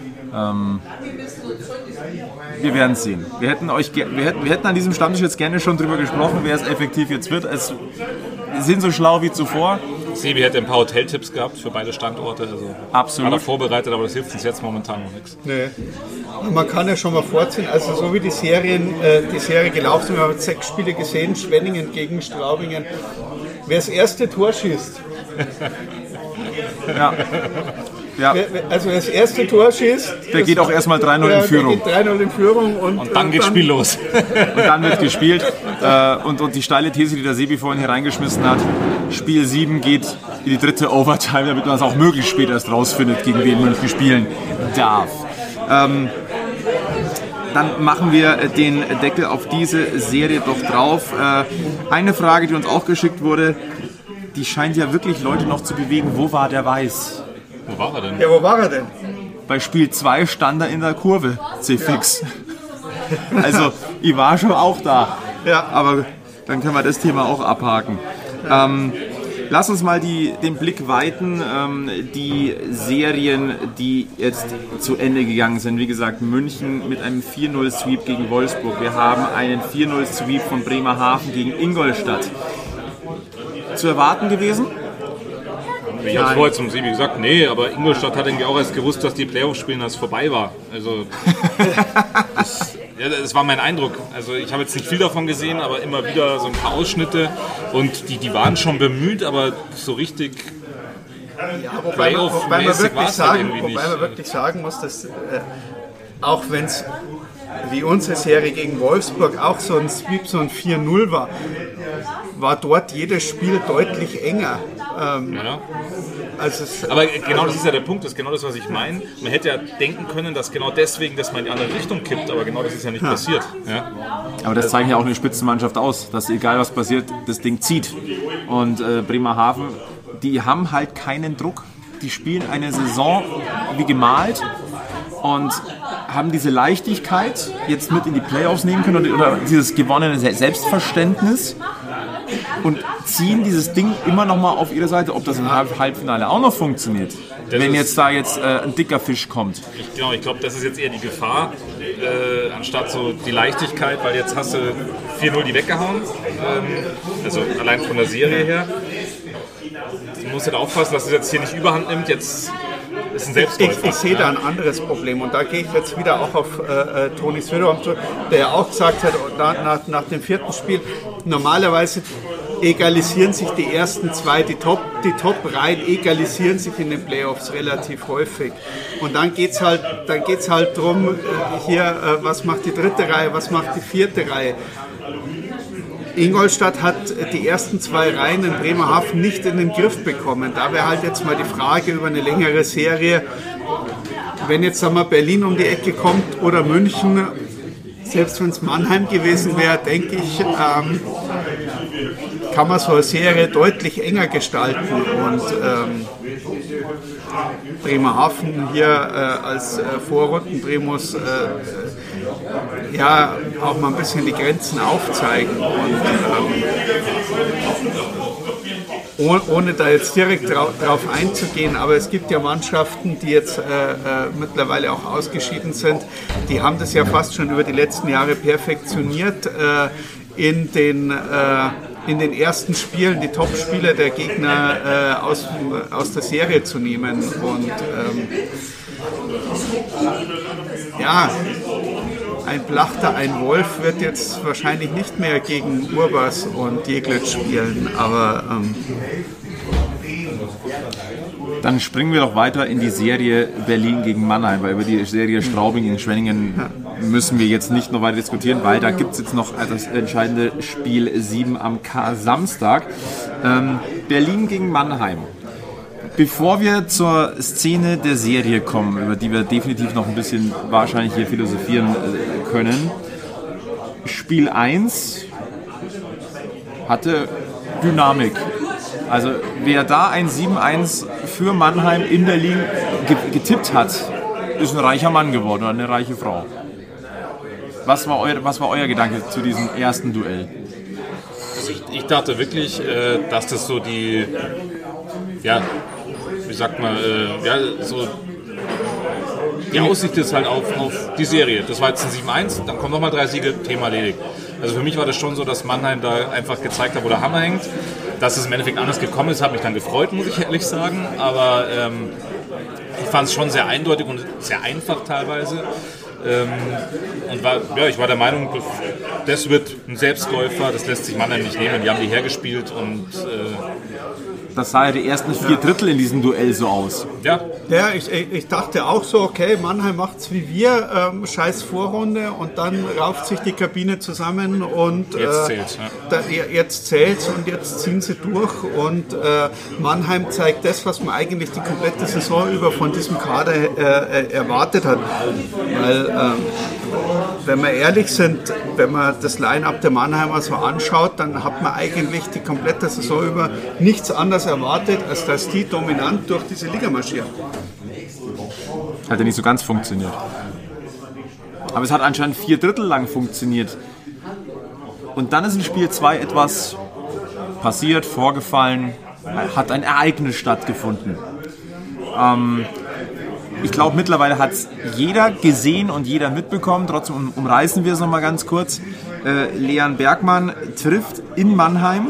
Wir werden es sehen. Wir hätten an diesem Stammtisch jetzt gerne schon drüber gesprochen, wer es effektiv jetzt wird. Wir sind so schlau wie zuvor. Sebi hätte ein paar Hoteltipps gehabt für beide Standorte. Also absolut. War da vorbereitet, aber das hilft uns jetzt momentan noch nichts. Nee. Man kann ja schon mal vorziehen, also so wie die Serie gelaufen ist, wir haben jetzt 6 Spiele gesehen, Schwenningen gegen Straubingen. Wer das erste Tor schießt, ja. Also wer das erste Tor schießt, der geht auch erstmal 3-0 in Führung. Der geht 3-0 in Führung und dann geht das Spiel los. Und dann wird gespielt. Und die steile These, die der Sebi vorhin hier reingeschmissen hat, Spiel 7 geht in die 3. Overtime, damit man es auch möglichst spät erst rausfindet, gegen wen München spielen darf. Dann machen wir den Deckel auf diese Serie doch drauf. Eine Frage, die uns auch geschickt wurde, die scheint ja wirklich Leute noch zu bewegen. Wo war der Weiß? Wo war er denn? Ja, wo war er denn? Bei Spiel 2 stand er in der Kurve, C-Fix. Ja. Also, ich war schon auch da. Ja. Aber dann können wir das Thema auch abhaken. Lass uns mal den Blick weiten. Die Serien, die jetzt zu Ende gegangen sind. Wie gesagt, München mit einem 4-0-Sweep gegen Wolfsburg. Wir haben einen 4-0-Sweep von Bremerhaven gegen Ingolstadt. Zu erwarten gewesen? Ich habe vorher zum Sebi gesagt, nee, aber Ingolstadt hat irgendwie auch erst gewusst, dass die Playoffs spielen, als es vorbei war. Also das war mein Eindruck. Also ich habe jetzt nicht viel davon gesehen, aber immer wieder so ein paar Ausschnitte, und die waren schon bemüht, aber so richtig Playoff-mäßig war es halt irgendwie nicht. Wobei man wirklich sagen muss, dass auch wenn es wie unsere Serie gegen Wolfsburg auch so ein Sweep, so ein 4-0 war dort jedes Spiel deutlich enger. Ja. Aber genau das ist ja der Punkt, das ist genau das, was ich meine. Man hätte ja denken können, dass genau deswegen das mal in die andere Richtung kippt, aber genau das ist ja nicht passiert. Ja. Aber das zeichnet ja auch eine Spitzenmannschaft aus, dass egal was passiert, das Ding zieht. Und Bremerhaven, die haben halt keinen Druck. Die spielen eine Saison wie gemalt und haben diese Leichtigkeit jetzt mit in die Playoffs nehmen können oder dieses gewonnene Selbstverständnis und ziehen dieses Ding immer noch mal auf ihre Seite, ob das im Halbfinale auch noch funktioniert. Wenn jetzt ein dicker Fisch kommt. Ich glaube, das ist jetzt eher die Gefahr, anstatt so die Leichtigkeit, weil jetzt hast du 4-0 die weggehauen, also allein von der Serie her. Du musst halt aufpassen, dass es jetzt hier nicht überhand nimmt, jetzt ist ein Selbstläufer. Ich sehe da ein anderes Problem, und da gehe ich jetzt wieder auch auf Toni Söderholm zurück, der ja auch gesagt hat, nach dem 4. Spiel, normalerweise egalisieren sich die ersten 2, die Top-Reihen egalisieren sich in den Playoffs relativ häufig. Und dann geht's halt drum, was macht die 3. Reihe, was macht die 4. Reihe. Ingolstadt hat die ersten 2 Reihen in Bremerhaven nicht in den Griff bekommen. Da wäre halt jetzt mal die Frage über eine längere Serie, wenn jetzt Berlin um die Ecke kommt oder München, selbst wenn es Mannheim gewesen wäre, denke ich, kann man so eine Serie deutlich enger gestalten und Bremerhaven hier als Vorrundenprimus ja auch mal ein bisschen die Grenzen aufzeigen und ohne da jetzt direkt drauf einzugehen, aber es gibt ja Mannschaften, die jetzt mittlerweile auch ausgeschieden sind, die haben das ja fast schon über die letzten Jahre perfektioniert, in den ersten Spielen die Top-Spieler der Gegner aus der Serie zu nehmen. Und ja, ein Plachter, ein Wolf wird jetzt wahrscheinlich nicht mehr gegen Urbas und Jeglitz spielen, aber dann springen wir doch weiter in die Serie Berlin gegen Mannheim, weil über die Serie Straubing gegen Schwenningen müssen wir jetzt nicht noch weiter diskutieren, weil da gibt es jetzt noch das entscheidende Spiel 7 am Samstag. Berlin gegen Mannheim. Bevor wir zur Szene der Serie kommen, über die wir definitiv noch ein bisschen wahrscheinlich hier philosophieren können, Spiel 1 hatte Dynamik. Also wer da ein 7-1 für Mannheim in Berlin getippt hat, ist ein reicher Mann geworden oder eine reiche Frau. Was war euer Gedanke zu diesem ersten Duell? Also ich dachte wirklich, dass das so die, ja, wie sagt man, ja, so die Aussicht ist halt auf die Serie. Das war jetzt ein 7-1, dann kommen nochmal 3 Siege, Thema erledigt. Also für mich war das schon so, dass Mannheim da einfach gezeigt hat, wo der Hammer hängt. Dass es im Endeffekt anders gekommen ist, hat mich dann gefreut, muss ich ehrlich sagen. Aber ich fand es schon sehr eindeutig und sehr einfach teilweise. Und ich war der Meinung, das wird ein Selbstläufer, das lässt sich Mannheim nicht nehmen. Die haben die hergespielt und das sah ja die ersten 4 Drittel in diesem Duell so aus. Ja, ich dachte auch so, okay, Mannheim macht's wie wir, scheiß Vorrunde und dann rauft sich die Kabine zusammen und jetzt zählt's und jetzt ziehen sie durch und Mannheim zeigt das, was man eigentlich die komplette Saison über von diesem Kader erwartet hat. Weil, wenn wir ehrlich sind, wenn man das Line-Up der Mannheimer so anschaut, dann hat man eigentlich die komplette Saison über nichts anderes erwartet, als dass die dominant durch diese Liga marschieren. Hat ja nicht so ganz funktioniert. Aber es hat anscheinend 4 Drittel lang funktioniert. Und dann ist in Spiel 2 etwas passiert, vorgefallen, hat ein Ereignis stattgefunden. Ich glaube, mittlerweile hat es jeder gesehen und jeder mitbekommen. Trotzdem umreißen wir es nochmal ganz kurz. Leon Bergmann trifft in Mannheim.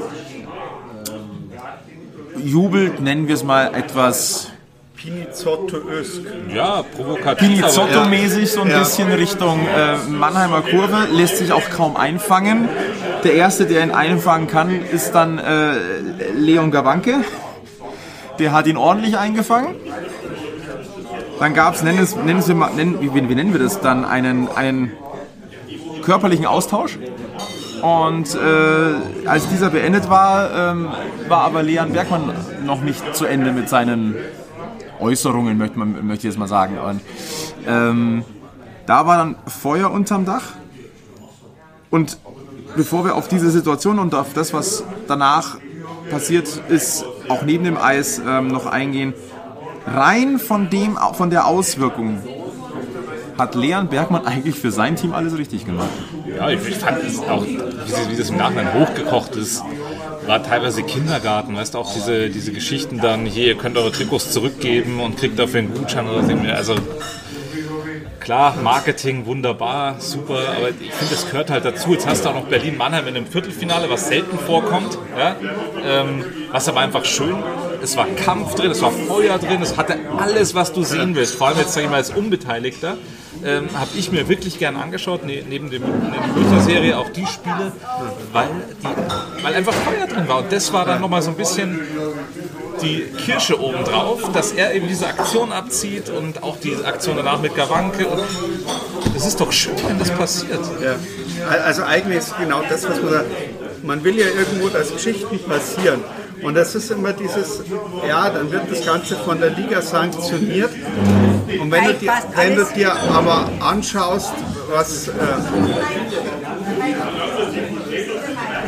Jubelt, nennen wir es mal etwas Pinizotto-ösk. Ja, provokativ. Pinizotto-mäßig so ein bisschen Richtung Mannheimer Kurve. Lässt sich auch kaum einfangen. Der Erste, der ihn einfangen kann, ist dann Leon Gawanke. Der hat ihn ordentlich eingefangen. Dann gab es, wie nennen wir das dann, einen körperlichen Austausch. Und als dieser beendet war, war aber Leon Bergmann noch nicht zu Ende mit seinen Äußerungen, möchte ich jetzt mal sagen. Und da war dann Feuer unterm Dach. Und bevor wir auf diese Situation und auf das, was danach passiert ist, auch neben dem Eis noch eingehen, rein von der Auswirkung hat Leon Bergmann eigentlich für sein Team alles richtig gemacht. Ja, ich fand es auch, wie das im Nachhinein hochgekocht ist, war teilweise Kindergarten, weißt du, auch diese Geschichten dann, hier, ihr könnt eure Trikots zurückgeben und kriegt dafür einen Gutschein oder so. Also klar, Marketing, wunderbar, super, aber ich finde, das gehört halt dazu. Jetzt hast du auch noch Berlin-Mannheim in einem Viertelfinale, was selten vorkommt, ja? Was aber einfach schön. Es war Kampf drin, es war Feuer drin, es hatte alles, was du sehen willst. Vor allem jetzt, sage ich mal, als Unbeteiligter, habe ich mir wirklich gern angeschaut, neben der Serie auch die Spiele, weil einfach Feuer drin war. Und das war dann nochmal so ein bisschen die Kirsche obendrauf, dass er eben diese Aktion abzieht und auch diese Aktion danach mit Gawanke. Und das ist doch schön, wenn das passiert. Ja. Also eigentlich ist genau das, was man sagt. Man will ja irgendwo, dass Geschichten passieren. Und das ist immer dieses, ja, dann wird das Ganze von der Liga sanktioniert. Und wenn du dir aber anschaust, was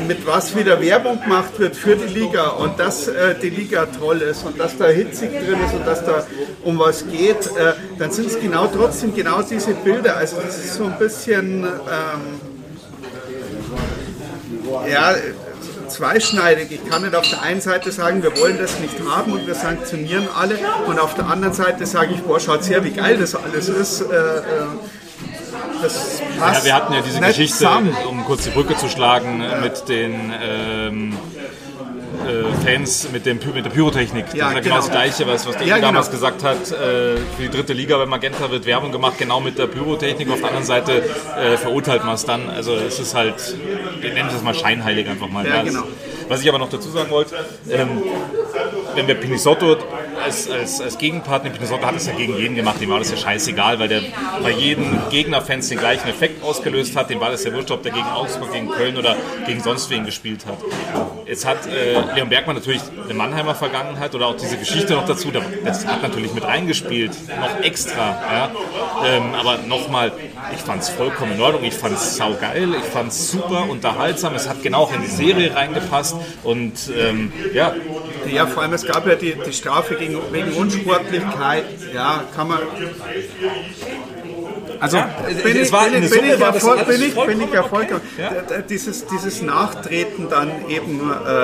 mit was wieder Werbung gemacht wird für die Liga und dass die Liga toll ist und dass da hitzig drin ist und dass da um was geht, dann sind es trotzdem genau diese Bilder. Also das ist so ein bisschen zweischneidig. Ich kann nicht auf der einen Seite sagen, wir wollen das nicht haben und wir sanktionieren alle, und auf der anderen Seite sage ich, boah, schaut her, wie geil das alles ist. Das passt. Ja, wir hatten ja diese Geschichte, zusammen. um kurz die Brücke zu schlagen, mit den Fans mit der Pyrotechnik. Das ist ja genau das Gleiche, was der damals gesagt hat. Für die 3. Liga bei Magenta wird Werbung gemacht, genau mit der Pyrotechnik. Auf der anderen Seite verurteilt man es dann. Also es ist halt, wir nennen es mal scheinheilig einfach mal. Ja, genau. Was ich aber noch dazu sagen wollte, wenn wir Pinizzotto als Gegenpartner, Pinizzotto hat es ja gegen jeden gemacht, dem war das ja scheißegal, weil der bei jedem Gegnerfans den gleichen Effekt ausgelöst hat, dem war das ja wurscht, ob der gegen Augsburg, gegen Köln oder gegen sonst wen gespielt hat. Jetzt hat Leon Bergmann natürlich eine Mannheimer Vergangenheit oder auch diese Geschichte noch dazu, das hat natürlich mit reingespielt, noch extra. Ja? Aber nochmal, ich fand es vollkommen in Ordnung, ich fand es saugeil, ich fand es super unterhaltsam, es hat genau auch in die Serie reingepasst und ja. Ja, vor allem es gab ja die Strafe wegen Unsportlichkeit, ja, kann man... Also bin ich erfolgreich. Ja? Dieses Nachtreten dann eben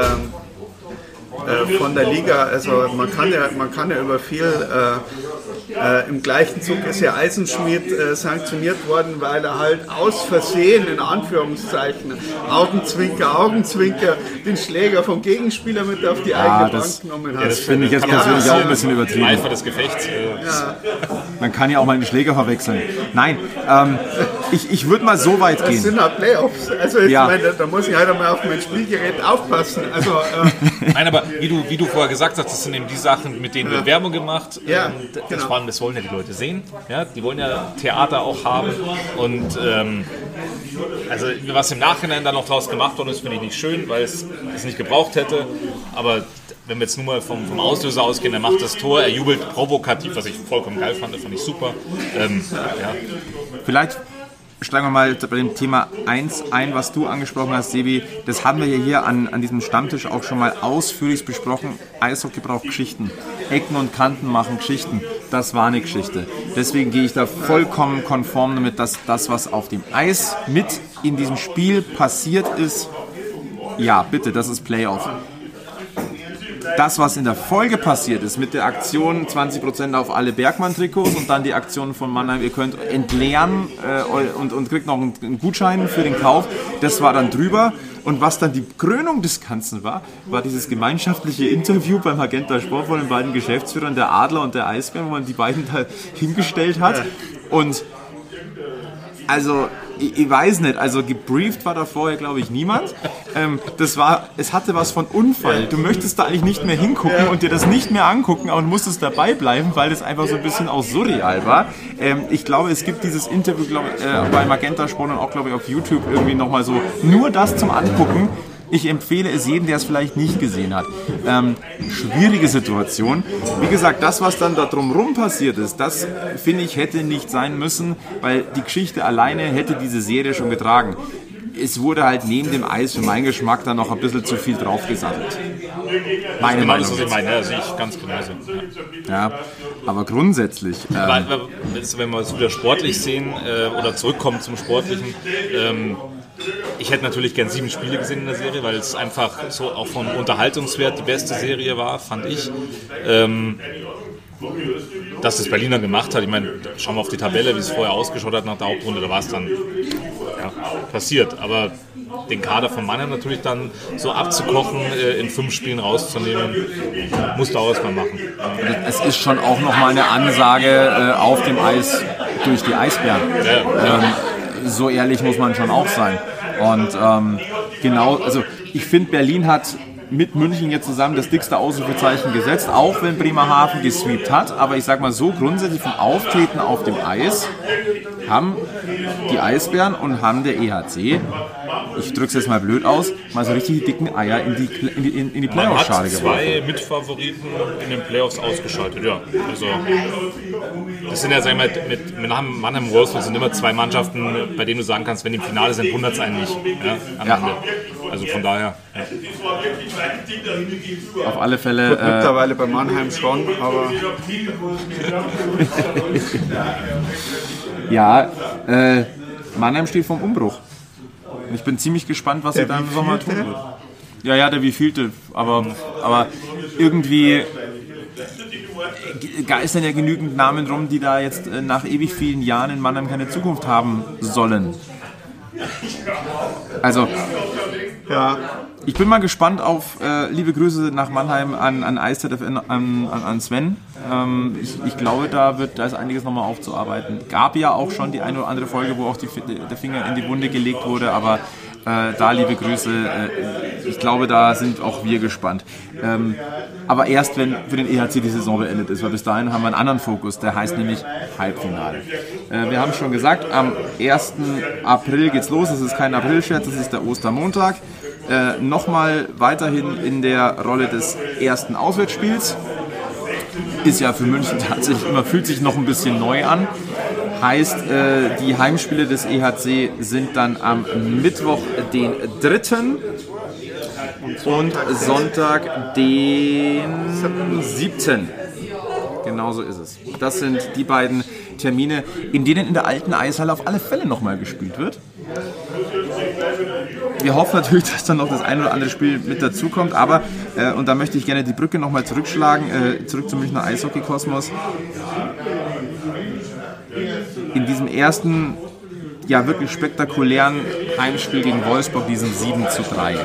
von der Liga, also man kann ja über viel, im gleichen Zug ist ja Eisenschmied sanktioniert worden, weil er halt aus Versehen, in Anführungszeichen, Augenzwinker, den Schläger vom Gegenspieler mit auf die eigene Bank genommen hat. Das finde ich jetzt persönlich auch ein bisschen übertrieben. Eifer des Gefechts. Ja. Man kann ja auch mal den Schläger verwechseln. Nein, ich würde mal so weit gehen. Das sind halt Playoffs. Also jetzt meine, da muss ich halt einmal auf mein Spielgerät aufpassen. Also, nein, aber wie du vorher gesagt hast, das sind eben die Sachen, mit denen wird Werbung gemacht. Ja, das wollen ja die Leute sehen. Ja? Die wollen ja Theater auch haben. Und also was im Nachhinein dann noch draus gemacht worden ist, finde ich nicht schön, weil es nicht gebraucht hätte. Aber wenn wir jetzt nur mal vom Auslöser ausgehen, er macht das Tor, er jubelt provokativ, was ich vollkommen geil fand, das fand ich super. Vielleicht steigen wir mal bei dem Thema 1 ein, was du angesprochen hast, Sebi. Das haben wir ja hier an diesem Stammtisch auch schon mal ausführlich besprochen. Eishockey braucht Geschichten. Ecken und Kanten machen Geschichten. Das war eine Geschichte. Deswegen gehe ich da vollkommen konform damit, dass das, was auf dem Eis mit in diesem Spiel passiert ist, ja, bitte, das ist Playoff. Das, was in der Folge passiert ist, mit der Aktion 20% auf alle Bergmann-Trikots und dann die Aktion von Mannheim, ihr könnt entleeren und kriegt noch einen Gutschein für den Kauf, das war dann drüber. Und was dann die Krönung des Ganzen war dieses gemeinschaftliche Interview beim Magenta Sport von den beiden Geschäftsführern, der Adler und der Eisbären, wo man die beiden da hingestellt hat. Und also, ich weiß nicht, also gebrieft war da vorher, glaube ich, niemand. Es hatte was von Unfall. Du möchtest da eigentlich nicht mehr hingucken und dir das nicht mehr angucken, aber du musstest dabei bleiben, weil das einfach so ein bisschen auch surreal war. Ich glaube, es gibt dieses Interview bei Magenta Sport und auch, glaube ich, auf YouTube irgendwie nochmal so, nur das zum Angucken. Ich empfehle es jedem, der es vielleicht nicht gesehen hat. Schwierige Situation. Wie gesagt, das, was dann da drumherum passiert ist, das, finde ich, hätte nicht sein müssen, weil die Geschichte alleine hätte diese Serie schon getragen. Es wurde halt neben dem Eis für meinen Geschmack dann noch ein bisschen zu viel draufgesattelt. Meine Meinung. Das sehe ich ganz genauso. Ja, aber grundsätzlich... wenn wir es wieder sportlich sehen oder zurückkommen zum Sportlichen... ich hätte natürlich gern 7 Spiele gesehen in der Serie, weil es einfach so auch vom Unterhaltungswert die beste Serie war, fand ich. Dass das Berliner gemacht hat, ich meine, schauen wir auf die Tabelle, wie es vorher ausgeschaut hat nach der Hauptrunde, da war es dann passiert. Aber den Kader von Mannheim natürlich dann so abzukochen, in 5 Spielen rauszunehmen, musst du auch erstmal machen. Es ist schon auch nochmal eine Ansage auf dem Eis durch die Eisbären. So ehrlich muss man schon auch sein. Und genau, also ich finde, Berlin hat mit München jetzt zusammen das dickste Ausrufezeichen gesetzt, auch wenn Bremerhaven gesweept hat. Aber ich sag mal so, grundsätzlich vom Auftreten auf dem Eis haben die Eisbären und haben der EHC ich drücke es jetzt mal blöd aus, mal so richtig die dicken Eier in die Playoff-Schale geworfen. Man hat 2 Mitfavoriten in den Playoffs ausgeschaltet, ja. Also, das sind ja, sagen wir mal, mit Mannheim und Wolfsburg sind immer 2 Mannschaften, bei denen du sagen kannst, wenn die im Finale sind, wundert es einen nicht, ja, am Ende. Also von daher. Ja. Auf alle Fälle. Gut, mittlerweile bei Mannheim schon, aber. Ja, Mannheim steht vorm Umbruch. Ich bin ziemlich gespannt, was sie da im Sommer tun wird. Ja, der wievielte, aber irgendwie geistern ja genügend Namen rum, die da jetzt nach ewig vielen Jahren in Mannheim keine Zukunft haben sollen. Also, Ja. ich bin mal gespannt auf liebe Grüße nach Mannheim an IceZFN, an Sven. Ich glaube, da ist einiges nochmal aufzuarbeiten. Gab ja auch schon die eine oder andere Folge, wo auch der Finger in die Wunde gelegt wurde, aber da liebe Grüße. Ich glaube, da sind auch wir gespannt. Aber erst, wenn für den EHC die Saison beendet ist, weil bis dahin haben wir einen anderen Fokus, der heißt nämlich Halbfinale. Wir haben schon gesagt, am 1. April geht's los. Das ist kein Aprilscherz, das ist der Ostermontag. Nochmal weiterhin in der Rolle des ersten Auswärtsspiels. Ist ja für München tatsächlich immer, fühlt sich noch ein bisschen neu an. Heißt, die Heimspiele des EHC sind dann am Mittwoch, den 3. und Sonntag, den 7. Genauso ist es. Das sind die beiden Termine, in denen in der alten Eishalle auf alle Fälle nochmal gespielt wird. Wir hoffen natürlich, dass dann noch das ein oder andere Spiel mit dazukommt, aber, und da möchte ich gerne die Brücke nochmal zurückschlagen, zurück zum Münchner Eishockey-Kosmos. In diesem ersten, ja wirklich spektakulären Heimspiel gegen Wolfsburg, diesem 7:3.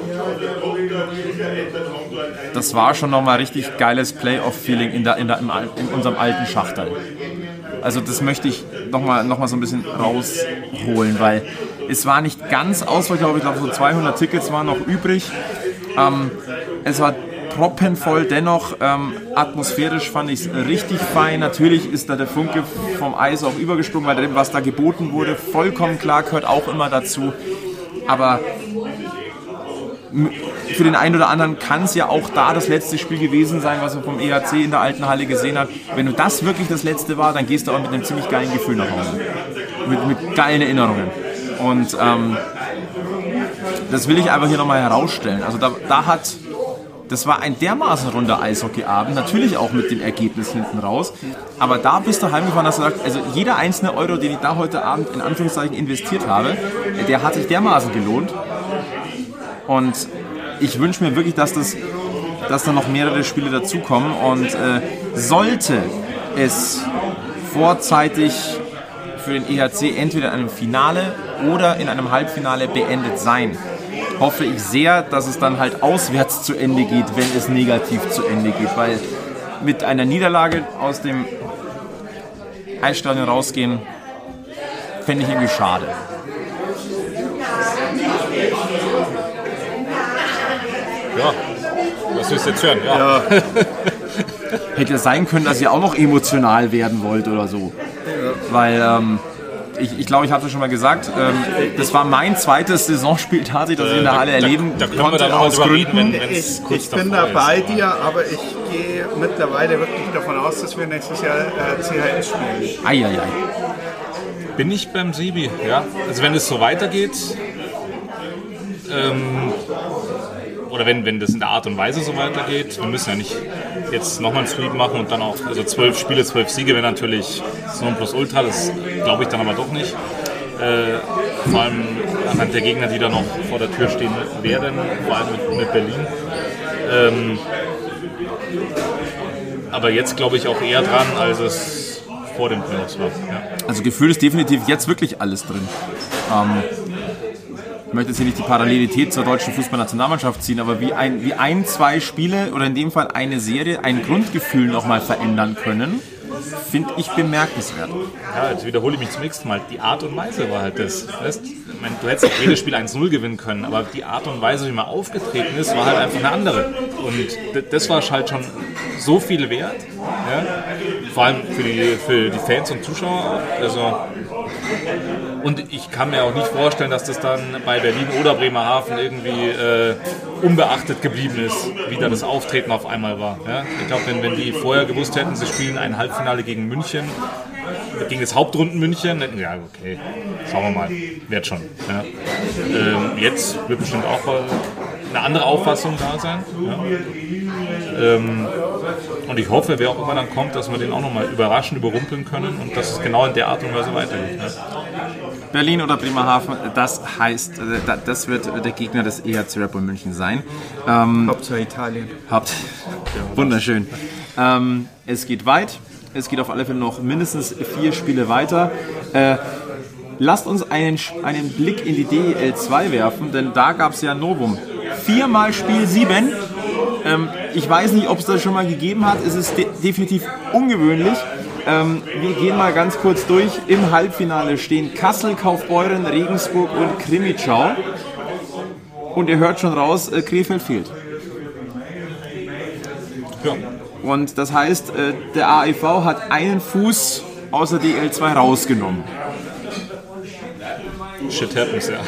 Das war schon nochmal richtig geiles Playoff-Feeling in unserem alten Schachterl. Also das möchte ich nochmal so ein bisschen rausholen, weil es war nicht ganz ausverkauft, ich glaube so 200 Tickets waren noch übrig. Es war proppenvoll, dennoch atmosphärisch fand ich es richtig fein. Natürlich ist da der Funke vom Eis auch übergesprungen, weil was da geboten wurde, vollkommen klar, gehört auch immer dazu. Aber für den einen oder anderen kann es ja auch da das letzte Spiel gewesen sein, was man vom EHC in der alten Halle gesehen hat. Wenn du das wirklich das letzte war, dann gehst du auch mit einem ziemlich geilen Gefühl nach Hause. Mit geilen Erinnerungen. Und das will ich einfach hier nochmal herausstellen. Also das war ein dermaßen runder Eishockeyabend, natürlich auch mit dem Ergebnis hinten raus. Aber da bist du heimgefahren, dass du sagst, also jeder einzelne Euro, den ich da heute Abend in Anführungszeichen investiert habe, der hat sich dermaßen gelohnt. Und ich wünsche mir wirklich, dass da noch mehrere Spiele dazukommen. Und sollte es vorzeitig für den EHC entweder in einem Finale oder in einem Halbfinale beendet sein, hoffe ich sehr, dass es dann halt auswärts zu Ende geht, wenn es negativ zu Ende geht. Weil mit einer Niederlage aus dem Eisstadion rausgehen, fände ich irgendwie schade. Ja, was willst du jetzt hören? Ja. Hätte ja sein können, dass ihr auch noch emotional werden wollt oder so. Weil ich glaube, ich habe es schon mal gesagt, das war mein zweites Saisonspiel tatsächlich, das ich in der Halle erleben konnte, aus Gründen. Ich bin da bei dir, aber ich gehe mittlerweile wirklich davon aus, dass wir nächstes Jahr CHS spielen. Eieiei. Bin ich beim Sebi, ja. Also wenn es so weitergeht, oder wenn das in der Art und Weise so weitergeht, wir müssen ja nicht jetzt nochmal einen Sweep machen und dann auch, also 12 Spiele, 12 Siege wäre natürlich so ein Plus-Ultra, das glaube ich dann aber doch nicht. Vor allem anhand der Gegner, die da noch vor der Tür stehen werden, vor allem mit Berlin. Aber jetzt glaube ich auch eher dran, als es vor dem Playoffs war. Ja. Also Gefühl ist definitiv jetzt wirklich alles drin. Ich möchte jetzt hier nicht die Parallelität zur deutschen Fußballnationalmannschaft ziehen, aber wie zwei Spiele oder in dem Fall eine Serie ein Grundgefühl nochmal verändern können, finde ich bemerkenswert. Ja, jetzt wiederhole ich mich zum nächsten Mal. Die Art und Weise war halt das. Weißt, ich meine, du hättest auch jedes Spiel 1-0 gewinnen können, aber die Art und Weise, wie man aufgetreten ist, war halt einfach eine andere. Und das war halt schon so viel wert. Ja? Vor allem für die Fans und Zuschauer. Also Und ich kann mir auch nicht vorstellen, dass das dann bei Berlin oder Bremerhaven irgendwie unbeachtet geblieben ist, wie da das Auftreten auf einmal war. Ja? Ich glaube, wenn die vorher gewusst hätten, sie spielen ein Halbfinale gegen München, gegen das Hauptrunden München, ja okay, schauen wir mal, wird schon. Ja? Jetzt wird bestimmt auch eine andere Auffassung da sein. Ja? Und ich hoffe, wer auch immer dann kommt, dass wir den auch nochmal überraschen, überrumpeln können und dass es genau in der Art und Weise weitergeht. Ja? Berlin oder Bremerhaven, das heißt, das wird der Gegner des EHC Red Bull München sein. Hauptsache Italien. Wunderschön. Es geht weit. Es geht auf alle Fälle noch mindestens 4 Spiele weiter. Lasst uns einen Blick in die DEL 2 werfen, denn da gab es ja ein Novum. 4-mal Spiel 7. Ich weiß nicht, ob es das schon mal gegeben hat. Es ist definitiv ungewöhnlich. Wir gehen mal ganz kurz durch. Im Halbfinale stehen Kassel, Kaufbeuren, Regensburg und Krimitschau. Und ihr hört schon raus, Krefeld fehlt. Ja. Und das heißt, der AEV hat einen Fuß aus der DL 2 rausgenommen. Shit happens, ja.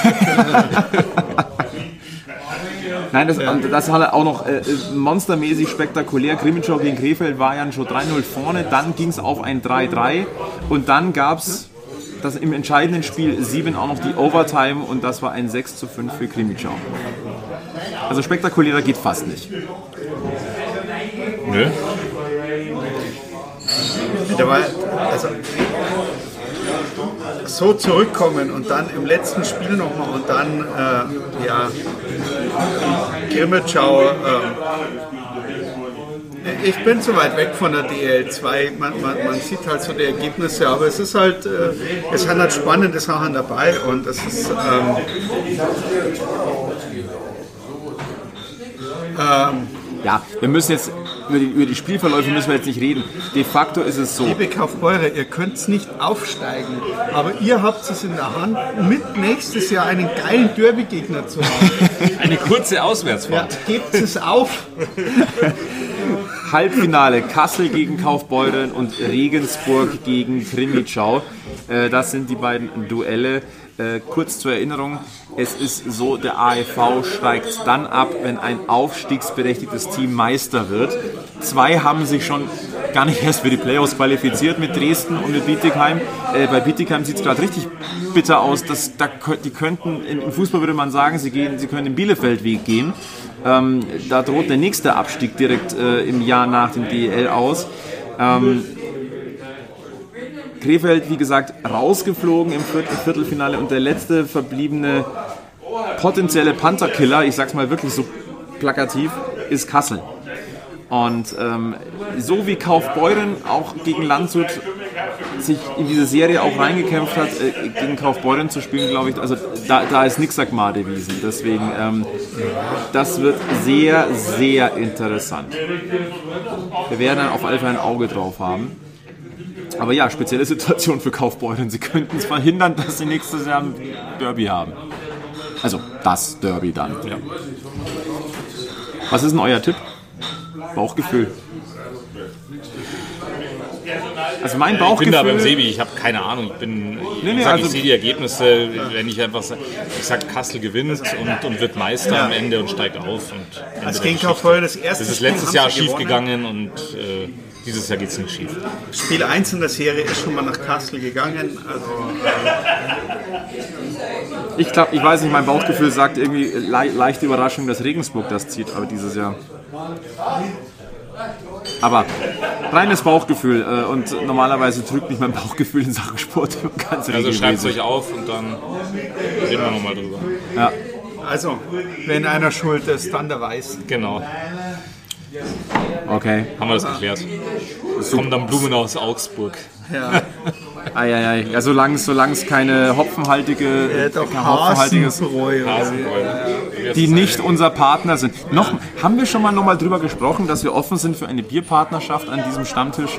Nein, das war auch noch monstermäßig spektakulär. Krimitschau gegen Krefeld war ja schon 3-0 vorne, dann ging es auf ein 3-3 und dann gab es das im entscheidenden Spiel 7 auch noch die Overtime und das war ein 6-5 für Krimitschau. Also spektakulärer geht fast nicht. Nö. Da war, also, so zurückkommen und dann im letzten Spiel nochmal und dann Krimitschau. Ich bin so weit weg von der DL 2, man sieht halt so die Ergebnisse, aber es ist halt, es sind halt spannende Sachen dabei und es ist ja, wir müssen jetzt über die Spielverläufe müssen wir jetzt nicht reden. De facto ist es so. Liebe Kaufbeure, ihr könnt es nicht aufsteigen, aber ihr habt es in der Hand, mit nächstes Jahr einen geilen Derby-Gegner zu haben. Eine kurze Auswärtsfahrt. Ja, gebt es auf. Halbfinale Kassel gegen Kaufbeuren und Regensburg gegen Krimitschau. Das sind die beiden Duelle. Kurz zur Erinnerung, es ist so, der AEV steigt dann ab, wenn ein aufstiegsberechtigtes Team Meister wird. 2 haben sich schon gar nicht erst für die Playoffs qualifiziert mit Dresden und mit Bietigheim. Bei Bietigheim sieht es gerade richtig bitter aus. Die könnten, im Fußball würde man sagen, sie können den Bielefeld-Weg gehen. Da droht der nächste Abstieg direkt im Jahr nach dem DEL aus. Krefeld, wie gesagt, rausgeflogen im Viertelfinale und der letzte verbliebene potenzielle Pantherkiller, ich sag's mal wirklich so plakativ, ist Kassel. Und so wie Kaufbeuren auch gegen Landshut sich in diese Serie auch reingekämpft hat, gegen Kaufbeuren zu spielen, glaube ich, also da ist nix gewesen. Deswegen, das wird sehr, sehr interessant. Wir werden dann auf alle Fälle ein Auge drauf haben. Aber ja, spezielle Situation für Kaufbeuren. Sie könnten es verhindern, dass sie nächstes Jahr ein Derby haben. Also das Derby dann. Ja. Was ist denn euer Tipp? Bauchgefühl. Also mein Bauchgefühl... Ich bin da beim Sebi, ich habe keine Ahnung. Ich sehe die Ergebnisse, wenn ich einfach sage, ich sage, Kassel gewinnt und wird Meister am Ende und steigt auf. Und es ging Kaufbeuren das erste Spiel. Das ist letztes Jahr schief gegangen und dieses Jahr geht es nicht schief. Spiel 1 in der Serie ist schon mal nach Kassel gegangen. Also, ich weiß nicht, mein Bauchgefühl sagt irgendwie leichte Überraschung, dass Regensburg das zieht, aber dieses Jahr. Aber reines Bauchgefühl und normalerweise trügt mich mein Bauchgefühl in Sachen Sport ganz regelmäßig. Also schreibt es euch auf und dann reden wir nochmal drüber. Ja. Also, wenn einer schuld ist, dann der Weiß. Genau. Okay. Haben wir das geklärt. Es kommen dann Blumen aus Augsburg. Ja. Eieiei. Ja, solange es keine hopfenhaltige, die nicht unser Partner sind. Haben wir schon mal drüber gesprochen, dass wir offen sind für eine Bierpartnerschaft an diesem Stammtisch?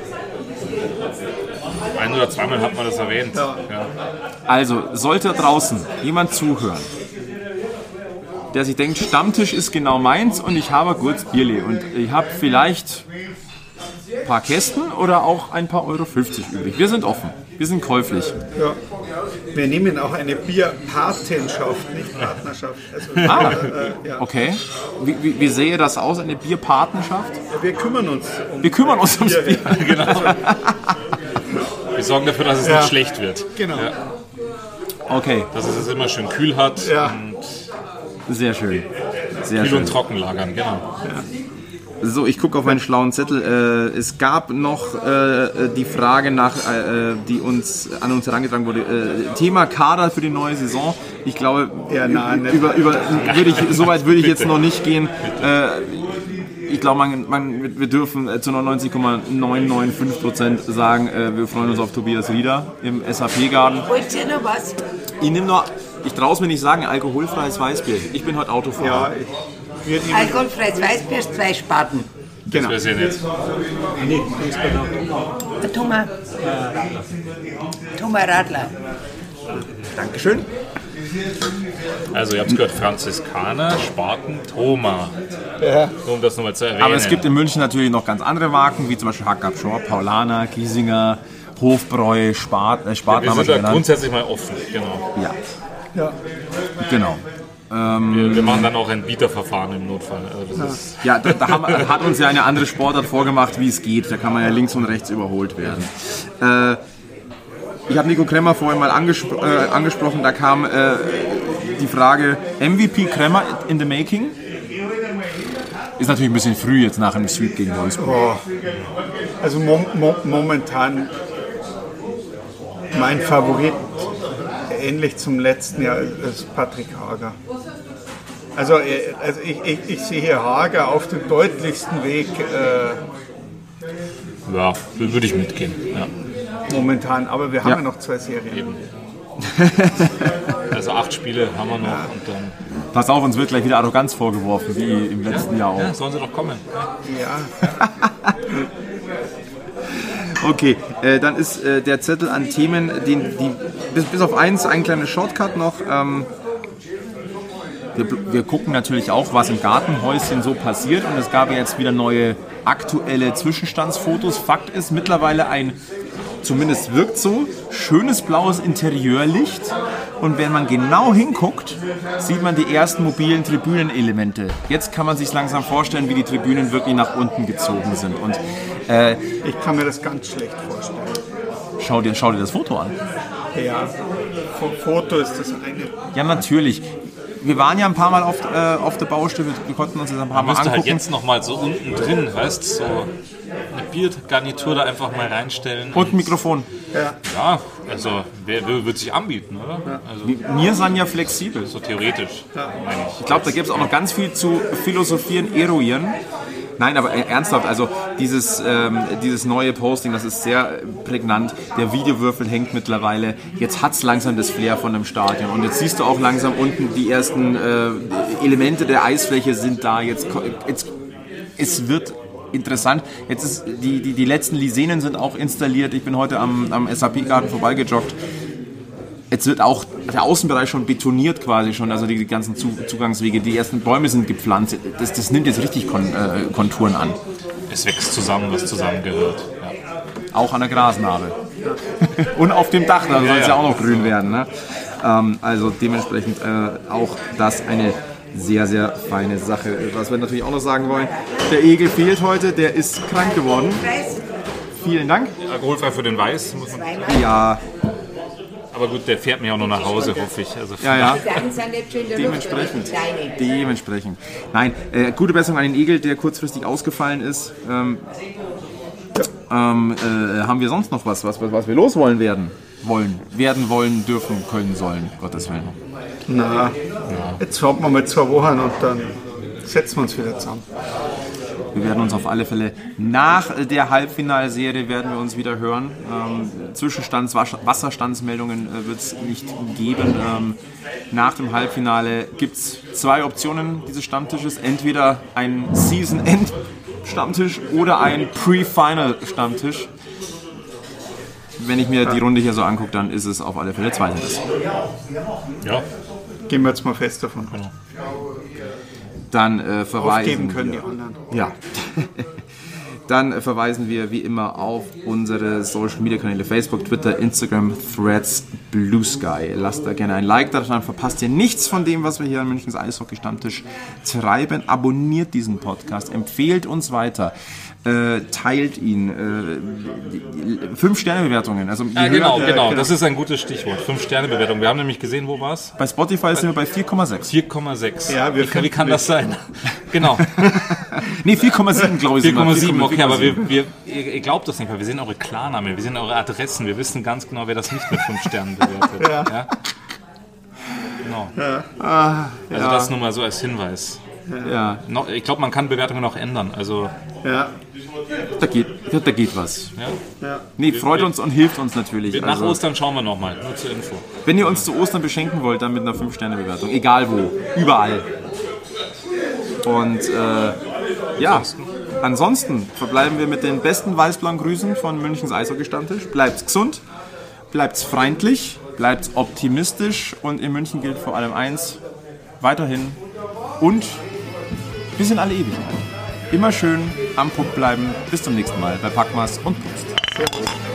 1 oder 2 Mal hat man das erwähnt. Ja. Also, sollte draußen jemand zuhören, der sich denkt, Stammtisch ist genau meins und ich habe kurz Bierli und ich habe vielleicht ein paar Kästen oder auch ein paar Euro 50 übrig. Wir sind offen, wir sind käuflich. Ja. Wir nehmen auch eine Bierpatenschaft, nicht Partnerschaft. Also, ja. Okay. Wie sähe das aus, eine Bierpatenschaft? Wir kümmern uns ums Bier. Genau. Wir sorgen dafür, dass es nicht schlecht wird. Genau. Ja. Okay, Dass es immer schön kühl hat Ja. und sehr schön. Sehr kühl schön. und trocken lagern, genau. So, ich gucke auf meinen schlauen Zettel. Es gab noch die Frage die an uns herangetragen wurde. Thema Kader für die neue Saison. Ich glaube, so weit würde ich jetzt noch nicht gehen. Ich glaube, wir dürfen zu 99,995% sagen, wir freuen uns auf Tobias Rieder im SAP-Garten. Wollt ihr noch was? Ich traue es mir nicht sagen, alkoholfreies Weißbier. Ich bin heute Autofahrer. Alkoholfreies Weißbier, 2 Spaten. Das wäre sehr nett. Der Thomas Radler. Dankeschön. Also ihr habt es gehört, Franziskaner, Spaten, Thoma. Nur um das nochmal zu erwähnen. Aber es gibt in München natürlich noch ganz andere Marken, wie zum Beispiel Hackab Schor, Paulaner, Giesinger, Hofbräu, Spaten wir haben wir sind schon da genannt. grundsätzlich mal offen, genau. Ja. Genau. Wir machen dann auch ein Bieterverfahren im Notfall. Also das ist Ja, da hat uns ja eine andere Sportart vorgemacht, wie es geht. Da kann man ja links und rechts überholt werden. Ich habe Nico Kremmer vorhin mal angesprochen, da kam die Frage, MVP Kremmer in the making? Ist natürlich ein bisschen früh jetzt nach dem Sweep gegen Wolfsburg. Also momentan mein Favorit, ähnlich zum letzten Jahr, ist Patrick Hager. Also ich sehe Hager auf dem deutlichsten Weg ja, würde ich mitgehen. Ja. momentan, aber wir haben ja noch 2 Serien. Also 8 Spiele haben wir noch und dann. Pass auf, uns wird gleich wieder Arroganz vorgeworfen, wie im letzten Jahr auch. Ja, sollen sie doch kommen. Ja. Okay, dann ist der Zettel an Themen, bis auf ein kleines Shortcut noch. Wir gucken natürlich auch, was im Gartenhäuschen so passiert, und es gab ja jetzt wieder neue aktuelle Zwischenstandsfotos. Fakt ist, mittlerweile zumindest wirkt so, schönes blaues Interieurlicht, und wenn man genau hinguckt, sieht man die ersten mobilen Tribünenelemente. Jetzt kann man sich langsam vorstellen, wie die Tribünen wirklich nach unten gezogen sind. Und Ich kann mir das ganz schlecht vorstellen. schau dir das Foto an. Ja, Foto ist das eine. Ja, natürlich. Wir waren ja ein paar Mal auf der Baustelle, wir konnten uns das ein paar Man Mal müsste angucken. halt jetzt nochmal so unten drin, weißt du, so eine Biergarnitur da einfach mal reinstellen. Und ein Mikrofon. Ja, also wer wird sich anbieten, oder? Also Wir sind ja flexibel. so theoretisch, meine ich. Ich glaube, da gibt es auch noch ganz viel zu philosophieren, eruieren. Nein, aber ernsthaft, also dieses neue Posting, das ist sehr prägnant. Der Videowürfel hängt mittlerweile. Jetzt hat es langsam das Flair von einem Stadion. Und jetzt siehst du auch langsam unten, die ersten Elemente der Eisfläche sind da. Es wird interessant. Jetzt ist die letzten Lisenen sind auch installiert. Ich bin heute am SAP-Garten vorbeigejoggt. Jetzt wird auch der Außenbereich schon betoniert quasi schon, also die ganzen Zugangswege, die ersten Bäume sind gepflanzt. Das nimmt jetzt richtig Konturen an. Es wächst zusammen, was zusammengehört. Ja. Auch an der Grasnarbe. Und auf dem Dach, da soll es ja auch noch grün werden. Ne? Also dementsprechend auch das eine sehr, sehr feine Sache. Was wir natürlich auch noch sagen wollen, der Egel fehlt heute, der ist krank geworden. Vielen Dank. Alkoholfrei für den Weiß. Muss man, Ja, aber gut, der fährt mir auch noch nach Hause, hoffe ich. Also ja. Dann sind jetzt schon in der Luft, Dementsprechend. aber kleine. Dementsprechend. Nein, gute Besserung an den Egel, der kurzfristig ausgefallen ist. Haben wir sonst noch was wir loswollen werden? Wollen, dürfen, können, sollen. Gottes Willen. Na, jetzt warten wir mal 2 Wochen und dann setzen wir uns wieder zusammen. Wir werden uns auf alle Fälle nach der Halbfinalserie werden wir uns wieder hören. Wasserstandsmeldungen wird es nicht geben. Nach dem Halbfinale gibt es 2 Optionen dieses Stammtisches. Entweder ein Season-End-Stammtisch oder ein Pre-Final-Stammtisch. Wenn ich mir die Runde hier so angucke, dann ist es auf alle Fälle zweiteres. ja, Gehen wir jetzt mal fest davon aus. Dann verweisen Aufgeben können wir. die anderen. Ja. dann verweisen wir wie immer auf unsere Social Media Kanäle Facebook, Twitter, Instagram, Threads, Blue Sky. Lasst da gerne ein Like da, dann verpasst ihr nichts von dem, was wir hier an Münchens Eishockey Stammtisch treiben. Abonniert diesen Podcast, empfehlt uns weiter. Teilt ihn. 5-Sterne-Bewertungen. Also, genau. Das ist ein gutes Stichwort. 5-Sterne-Bewertung. Wir haben nämlich gesehen, wo war es? Bei Spotify sind wir bei 4,6. 4,6. Ja, wie kann das sein? Genau. Nee, 4,7 glaube ich. 4,7, okay, aber ihr glaubt das nicht, weil wir sehen eure Klarnamen, wir sehen eure Adressen, wir wissen ganz genau, wer das nicht mit 5 Sternen bewertet. Ja? Genau. Also das nur mal so als Hinweis. Ja. Ich glaube, man kann Bewertungen noch ändern. Also da geht was. Ja? Nee, freut uns und hilft uns natürlich. Nach Ostern schauen wir nochmal, nur zur Info. Wenn ihr uns zu Ostern beschenken wollt, dann mit einer 5-Sterne-Bewertung. Egal wo. Überall. Und ansonsten verbleiben wir mit den besten weiß-blauen Grüßen von Münchens Eishockey-Stammtisch. Bleibt's gesund, bleibt's freundlich, bleibt's optimistisch und in München gilt vor allem eins, weiterhin und bis in alle Ewigkeit. Immer schön am Puck bleiben. Bis zum nächsten Mal bei Packmas und Prost.